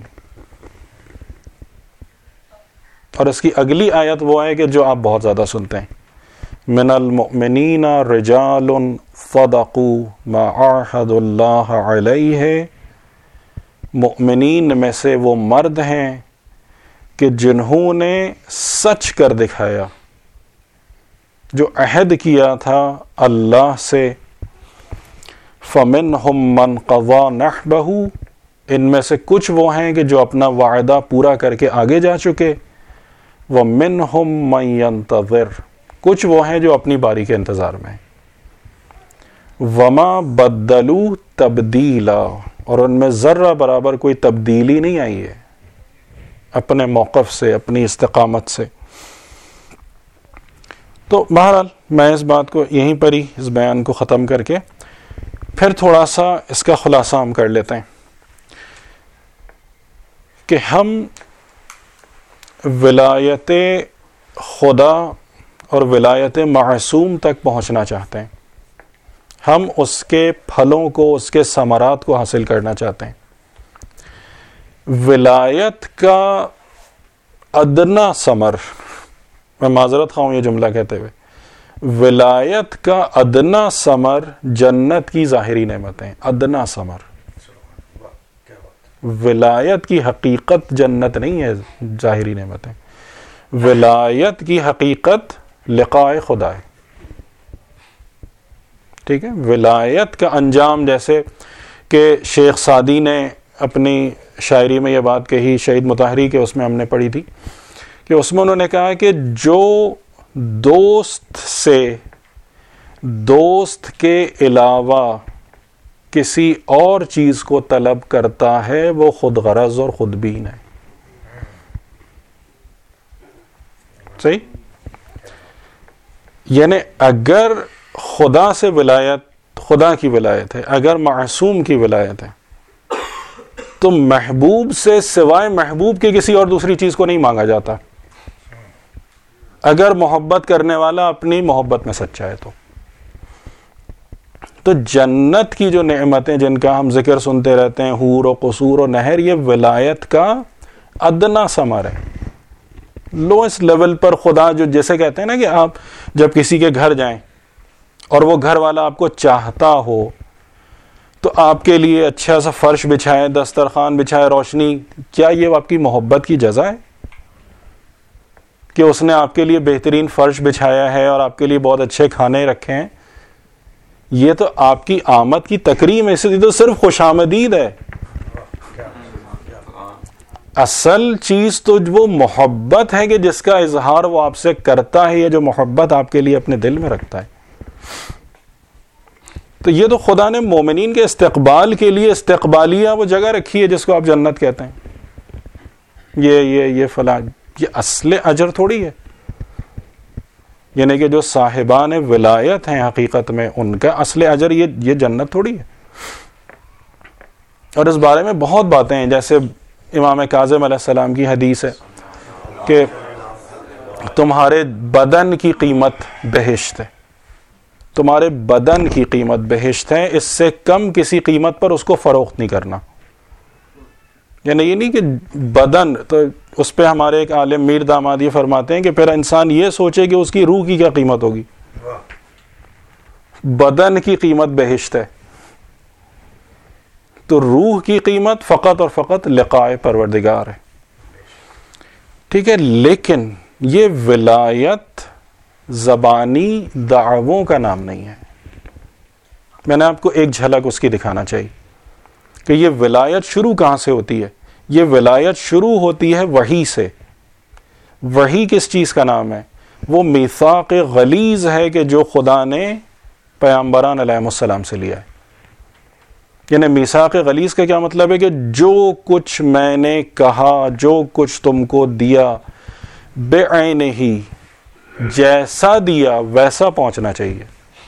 Speaker 1: اور اس کی اگلی آیت وہ ہے کہ جو آپ بہت زیادہ سنتے ہیں، من المؤمنین رجال صدقوا ما عاہدوا اللہ علیہ، مؤمنین میں سے وہ مرد ہیں کہ جنہوں نے سچ کر دکھایا، جو عہد کیا تھا اللہ سے، فَمِنْهُمْ مَنْ قَضَى نَحْبَهُ، ان میں سے کچھ وہ ہیں کہ جو اپنا وعدہ پورا کر کے آگے جا چکے، وَمِنْهُمْ مَنْ يَنْتَظِرُ، کچھ وہ ہیں جو اپنی باری کے انتظار میں، وَمَا بَدَّلُوا تَبْدِيلًا، اور ان میں ذرہ برابر کوئی تبدیلی نہیں آئی ہے اپنے موقف سے، اپنی استقامت سے۔ تو بہرحال میں اس بات کو یہیں پر ہی اس بیان کو ختم کر کے پھر تھوڑا سا اس کا خلاصہ ہم کر لیتے ہیں کہ ہم ولایت خدا اور ولایت معصوم تک پہنچنا چاہتے ہیں، ہم اس کے پھلوں کو، اس کے ثمرات کو حاصل کرنا چاہتے ہیں۔ ولایت کا ادنا ثمر، میں معذرت خواہوں یہ جملہ کہتے ہوئے، ولایت کا ادنا ثمر جنت کی ظاہری نعمتیں، ادنا ثمر، ولایت کی حقیقت جنت نہیں ہے ظاہری نعمتیں، ولایت کی حقیقت لقاء خدا ہے، ٹھیک ہے۔ ولایت کا انجام، جیسے کہ شیخ سعدی نے اپنی شاعری میں یہ بات کہی، شہید مطہری کے اس میں ہم نے پڑھی تھی کہ اس میں انہوں نے کہا کہ جو دوست سے دوست کے علاوہ کسی اور چیز کو طلب کرتا ہے وہ خود غرض اور خود بین ہے، صحیح؟ یعنی اگر خدا سے ولایت، خدا کی ولایت ہے، اگر معصوم کی ولایت ہے، تو محبوب سے سوائے محبوب کے کسی اور دوسری چیز کو نہیں مانگا جاتا، اگر محبت کرنے والا اپنی محبت میں سچا ہے تو۔ تو جنت کی جو نعمتیں جن کا ہم ذکر سنتے رہتے ہیں، حور و قصور و نہر، یہ ولایت کا ادنا ثمر ہے، لوئسٹ لیول پر خدا جو جیسے کہتے ہیں نا کہ آپ جب کسی کے گھر جائیں اور وہ گھر والا آپ کو چاہتا ہو تو آپ کے لیے اچھا سا فرش بچھائے، دسترخوان بچھائے، روشنی، کیا یہ آپ کی محبت کی جزا ہے کہ اس نے آپ کے لیے بہترین فرش بچھایا ہے اور آپ کے لیے بہت اچھے کھانے رکھے ہیں؟ یہ تو آپ کی آمد کی تکریم ہے، اس لیے تو صرف خوش آمدید ہے۔ اصل چیز تو وہ محبت ہے کہ جس کا اظہار وہ آپ سے کرتا ہے، یا جو محبت آپ کے لیے اپنے دل میں رکھتا ہے۔ تو یہ تو خدا نے مومنین کے استقبال کے لیے استقبالیہ وہ جگہ رکھی ہے جس کو آپ جنت کہتے ہیں، یہ یہ یہ فلاں، یہ اصل اجر تھوڑی ہے. یعنی کہ جو صاحبان ولایت ہیں حقیقت میں ان کا اصل اجر یہ یہ جنت تھوڑی ہے. اور اس بارے میں بہت باتیں ہیں، جیسے امام کاظم علیہ السلام کی حدیث ہے کہ تمہارے بدن کی قیمت بہشت ہے، تمہارے بدن کی قیمت بہشت ہے، اس سے کم کسی قیمت پر اس کو فروخت نہیں کرنا. یعنی یہ نہیں کہ بدن، تو اس پہ ہمارے ایک عالم میر دامادی فرماتے ہیں کہ پھر انسان یہ سوچے کہ اس کی روح کی کیا قیمت ہوگی. بدن کی قیمت بہشت ہے تو روح کی قیمت فقط اور فقط لقاء پروردگار ہے. ٹھیک ہے، لیکن یہ ولایت زبانی دعووں کا نام نہیں ہے. میں نے آپ کو ایک جھلک اس کی دکھانا چاہیے کہ یہ ولایت شروع کہاں سے ہوتی ہے. یہ ولایت شروع ہوتی ہے وحی سے. وحی کس چیز کا نام ہے؟ وہ میثاق غلیظ ہے کہ جو خدا نے پیغمبران علیہ السلام سے لیا ہے. یعنی میثاق غلیظ کا کیا مطلب ہے کہ جو کچھ میں نے کہا، جو کچھ تم کو دیا، بعینہ ہی، جیسا دیا ویسا پہنچنا چاہیے،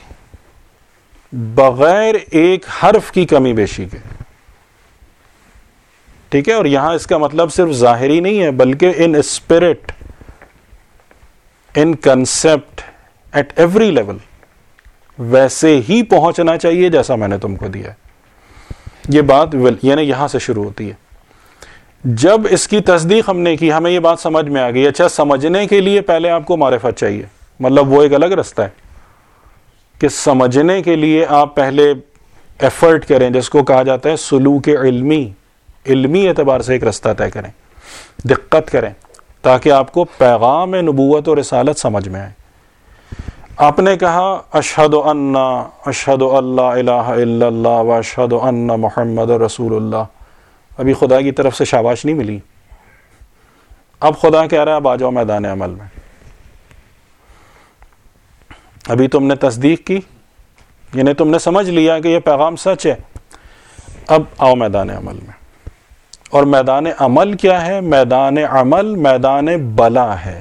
Speaker 1: بغیر ایک حرف کی کمی بیشی کے. ٹھیک ہے، اور یہاں اس کا مطلب صرف ظاہری نہیں ہے بلکہ in spirit, in concept, at every level ویسے ہی پہنچنا چاہیے جیسا میں نے تم کو دیا ہے. یہ بات یعنی یہاں سے شروع ہوتی ہے. جب اس کی تصدیق ہم نے کی ہمیں یہ بات سمجھ میں آ گئی. اچھا، سمجھنے کے لیے پہلے آپ کو معرفت چاہیے، مطلب وہ ایک الگ رستہ ہے کہ سمجھنے کے لیے آپ پہلے ایفرٹ کریں، جس کو کہا جاتا ہے سلوک علمی، علمی اعتبار سے ایک رستہ طے کریں، دقت کریں تاکہ آپ کو پیغام نبوت اور رسالت سمجھ میں آئے. آپ نے کہا اشہد ان اشہد اللہ الہ الا اللہ و اشہد ان محمد رسول اللہ. ابھی خدا کی طرف سے شاباش نہیں ملی. اب خدا کہہ رہا ہے اب آ جاؤ میدان عمل میں. ابھی تم نے تصدیق کی، یعنی تم نے سمجھ لیا کہ یہ پیغام سچ ہے، اب آؤ میدان عمل میں. اور میدان عمل کیا ہے؟ میدان عمل میدان بلا ہے.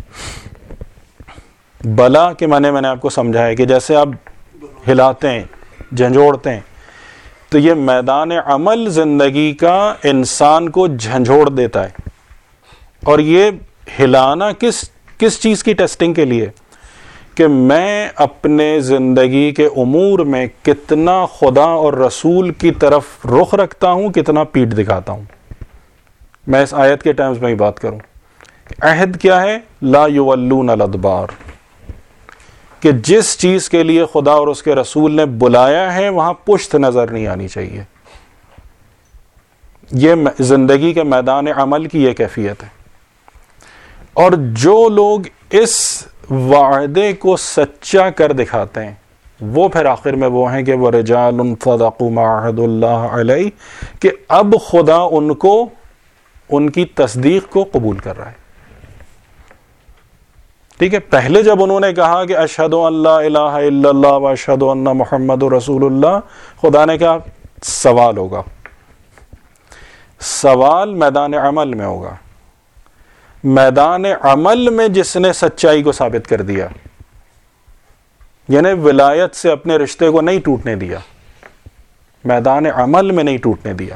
Speaker 1: بلا کے معنی میں نے آپ کو سمجھایا کہ جیسے آپ ہلاتے ہیں، جھنجھوڑتے ہیں، تو یہ میدان عمل زندگی کا انسان کو جھنجھوڑ دیتا ہے. اور یہ ہلانا کس کس چیز کی ٹیسٹنگ کے لیے؟ کہ میں اپنے زندگی کے امور میں کتنا خدا اور رسول کی طرف رخ رکھتا ہوں، کتنا پیٹھ دکھاتا ہوں. میں اس آیت کے ٹائمز میں ہی بات کروں. عہد کیا ہے؟ لا یولون الادبار، کہ جس چیز کے لیے خدا اور اس کے رسول نے بلایا ہے وہاں پشت نظر نہیں آنی چاہیے. یہ زندگی کے میدان عمل کی یہ کیفیت ہے. اور جو لوگ اس وعدے کو سچا کر دکھاتے ہیں وہ پھر آخر میں وہ ہیں کہ وہ رجال صدقوا ما عہد اللہ علیہ، کہ اب خدا ان کو، ان کی تصدیق کو قبول کر رہا ہے. ٹھیک ہے، پہلے جب انہوں نے کہا کہ اشہد ان لا الہ الا اللہ و اشہد ان محمد رسول اللہ، خدا نے کہا سوال ہوگا. سوال میدان عمل میں ہوگا. میدان عمل میں جس نے سچائی کو ثابت کر دیا، یعنی ولایت سے اپنے رشتے کو نہیں ٹوٹنے دیا، میدان عمل میں نہیں ٹوٹنے دیا،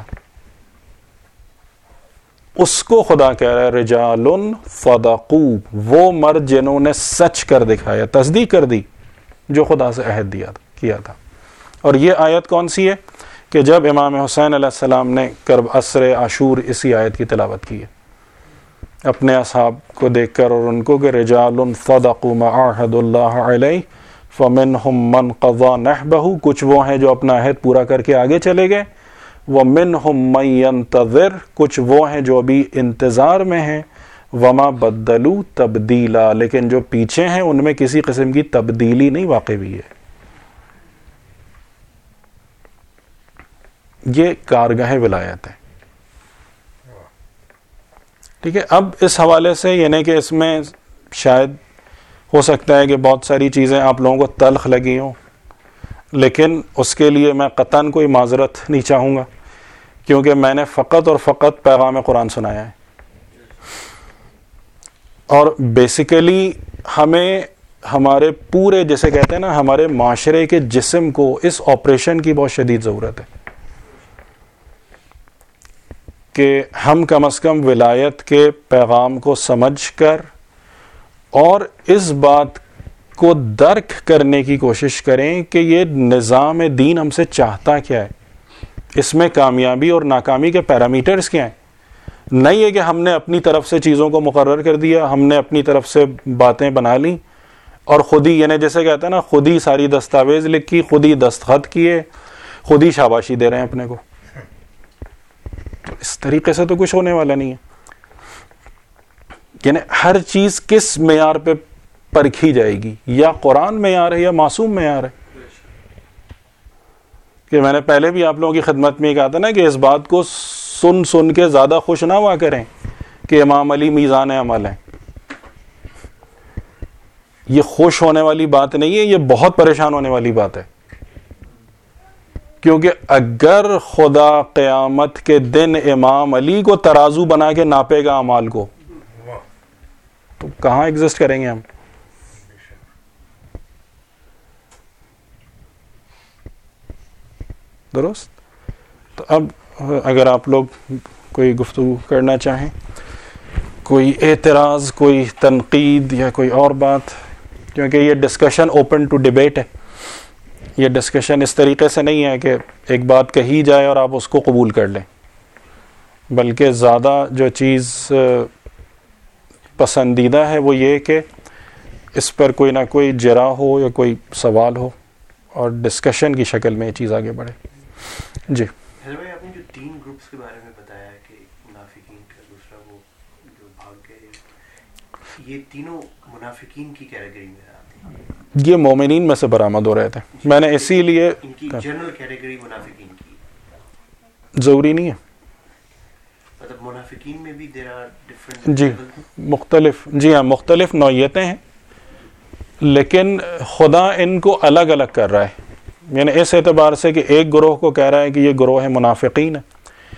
Speaker 1: اس کو خدا کہہ رہا ہے رجال صدقوا، وہ مرد جنہوں نے سچ کر دکھایا، تصدیق کر دی جو خدا سے عہد دیا کیا تھا. اور یہ آیت کون سی ہے؟ کہ جب امام حسین علیہ السلام نے کرب عصر عاشور اسی آیت کی تلاوت کی ہے اپنے اصحاب کو دیکھ کر، اور ان کو کہ رجال صدقوا ما عاہد اللہ علیہ فمنہم من قضى نحبہ، کچھ وہ ہیں جو اپنا عہد پورا کر کے آگے چلے گئے، وَمِنْهُمْ مَنْ يَنْتَظِرُ، کچھ وہ ہیں جو ابھی انتظار میں ہیں، وَمَا بَدَّلُوا تَبْدِيلًا، لیکن جو پیچھے ہیں ان میں کسی قسم کی تبدیلی نہیں واقع ہوئی ہے. یہ کارگاہ ولایت ہے. ٹھیک ہے، اب اس حوالے سے یعنی کہ اس میں شاید ہو سکتا ہے کہ بہت ساری چیزیں آپ لوگوں کو تلخ لگی ہوں. لیکن اس کے لیے میں قطعاً کوئی معذرت نہیں چاہوں گا، کیونکہ میں نے فقط اور فقط پیغام قرآن سنایا ہے. اور بیسیکلی ہمیں ہمارے پورے، جیسے کہتے ہیں نا، ہمارے معاشرے کے جسم کو اس آپریشن کی بہت شدید ضرورت ہے کہ ہم کم از کم ولایت کے پیغام کو سمجھ کر اور اس بات کو درک کرنے کی کوشش کریں کہ یہ نظام دین ہم سے چاہتا کیا ہے، اس میں کامیابی اور ناکامی کے پیرامیٹرز کیا ہیں. نہیں ہے کہ ہم نے اپنی طرف سے چیزوں کو مقرر کر دیا، ہم نے اپنی طرف سے باتیں بنا لیں اور خود ہی، یعنی جیسے کہتے ہیں نا، خود ہی ساری دستاویز لکھی، خود ہی دستخط کیے، خود ہی شاباشی دے رہے ہیں اپنے کو. اس طریقے سے تو کچھ ہونے والا نہیں ہے. یعنی ہر چیز کس معیار پہ پرکھی جائے گی؟ یا قرآن معیار ہے یا معصوم معیار ہے. کہ میں نے پہلے بھی آپ لوگوں کی خدمت میں کہا تھا نا کہ اس بات کو سن سن کے زیادہ خوش نہ ہوا کریں کہ امام علی میزان عمل ہیں. یہ خوش ہونے والی بات نہیں ہے، یہ بہت پریشان ہونے والی بات ہے. کیونکہ اگر خدا قیامت کے دن امام علی کو ترازو بنا کے ناپے گا اعمال کو، تو کہاں ایگزسٹ کریں گے ہم؟ درست. تو اب اگر آپ لوگ کوئی گفتگو کرنا چاہیں، کوئی اعتراض، کوئی تنقید یا کوئی اور بات، کیونکہ یہ ڈسکشن اوپن ٹو ڈیبیٹ ہے. یہ ڈسکشن اس طریقے سے نہیں ہے کہ ایک بات کہی جائے اور آپ اس کو قبول کر لیں، بلکہ زیادہ جو چیز پسندیدہ ہے وہ یہ کہ اس پر کوئی نہ کوئی جرا ہو یا کوئی سوال ہو اور ڈسکشن کی شکل میں یہ چیز آگے بڑھے. جی
Speaker 2: بھائی، آپ نے جو تین گروپس کے بارے میں بتایا کہ منافقین کا، دوسرا وہ جو بھاگ گئے، یہ تینوں منافقین کی کیٹیگری میں آتے ہیں؟
Speaker 1: یہ مومنین میں سے برآمد ہو رہے تھے. میں نے اسی لیے
Speaker 2: ان کی جنرل کیٹیگری منافقین کی
Speaker 1: ضروری نہیں ہے.
Speaker 2: مطلب منافقین میں بھی دیر آر ڈفرنٹ،
Speaker 1: جی مختلف، جی ہاں مختلف نوعیتیں ہیں، لیکن خدا ان کو الگ الگ کر رہا ہے. یعنی اس اعتبار سے کہ ایک گروہ کو کہہ رہا ہے کہ یہ گروہ منافقین ہے،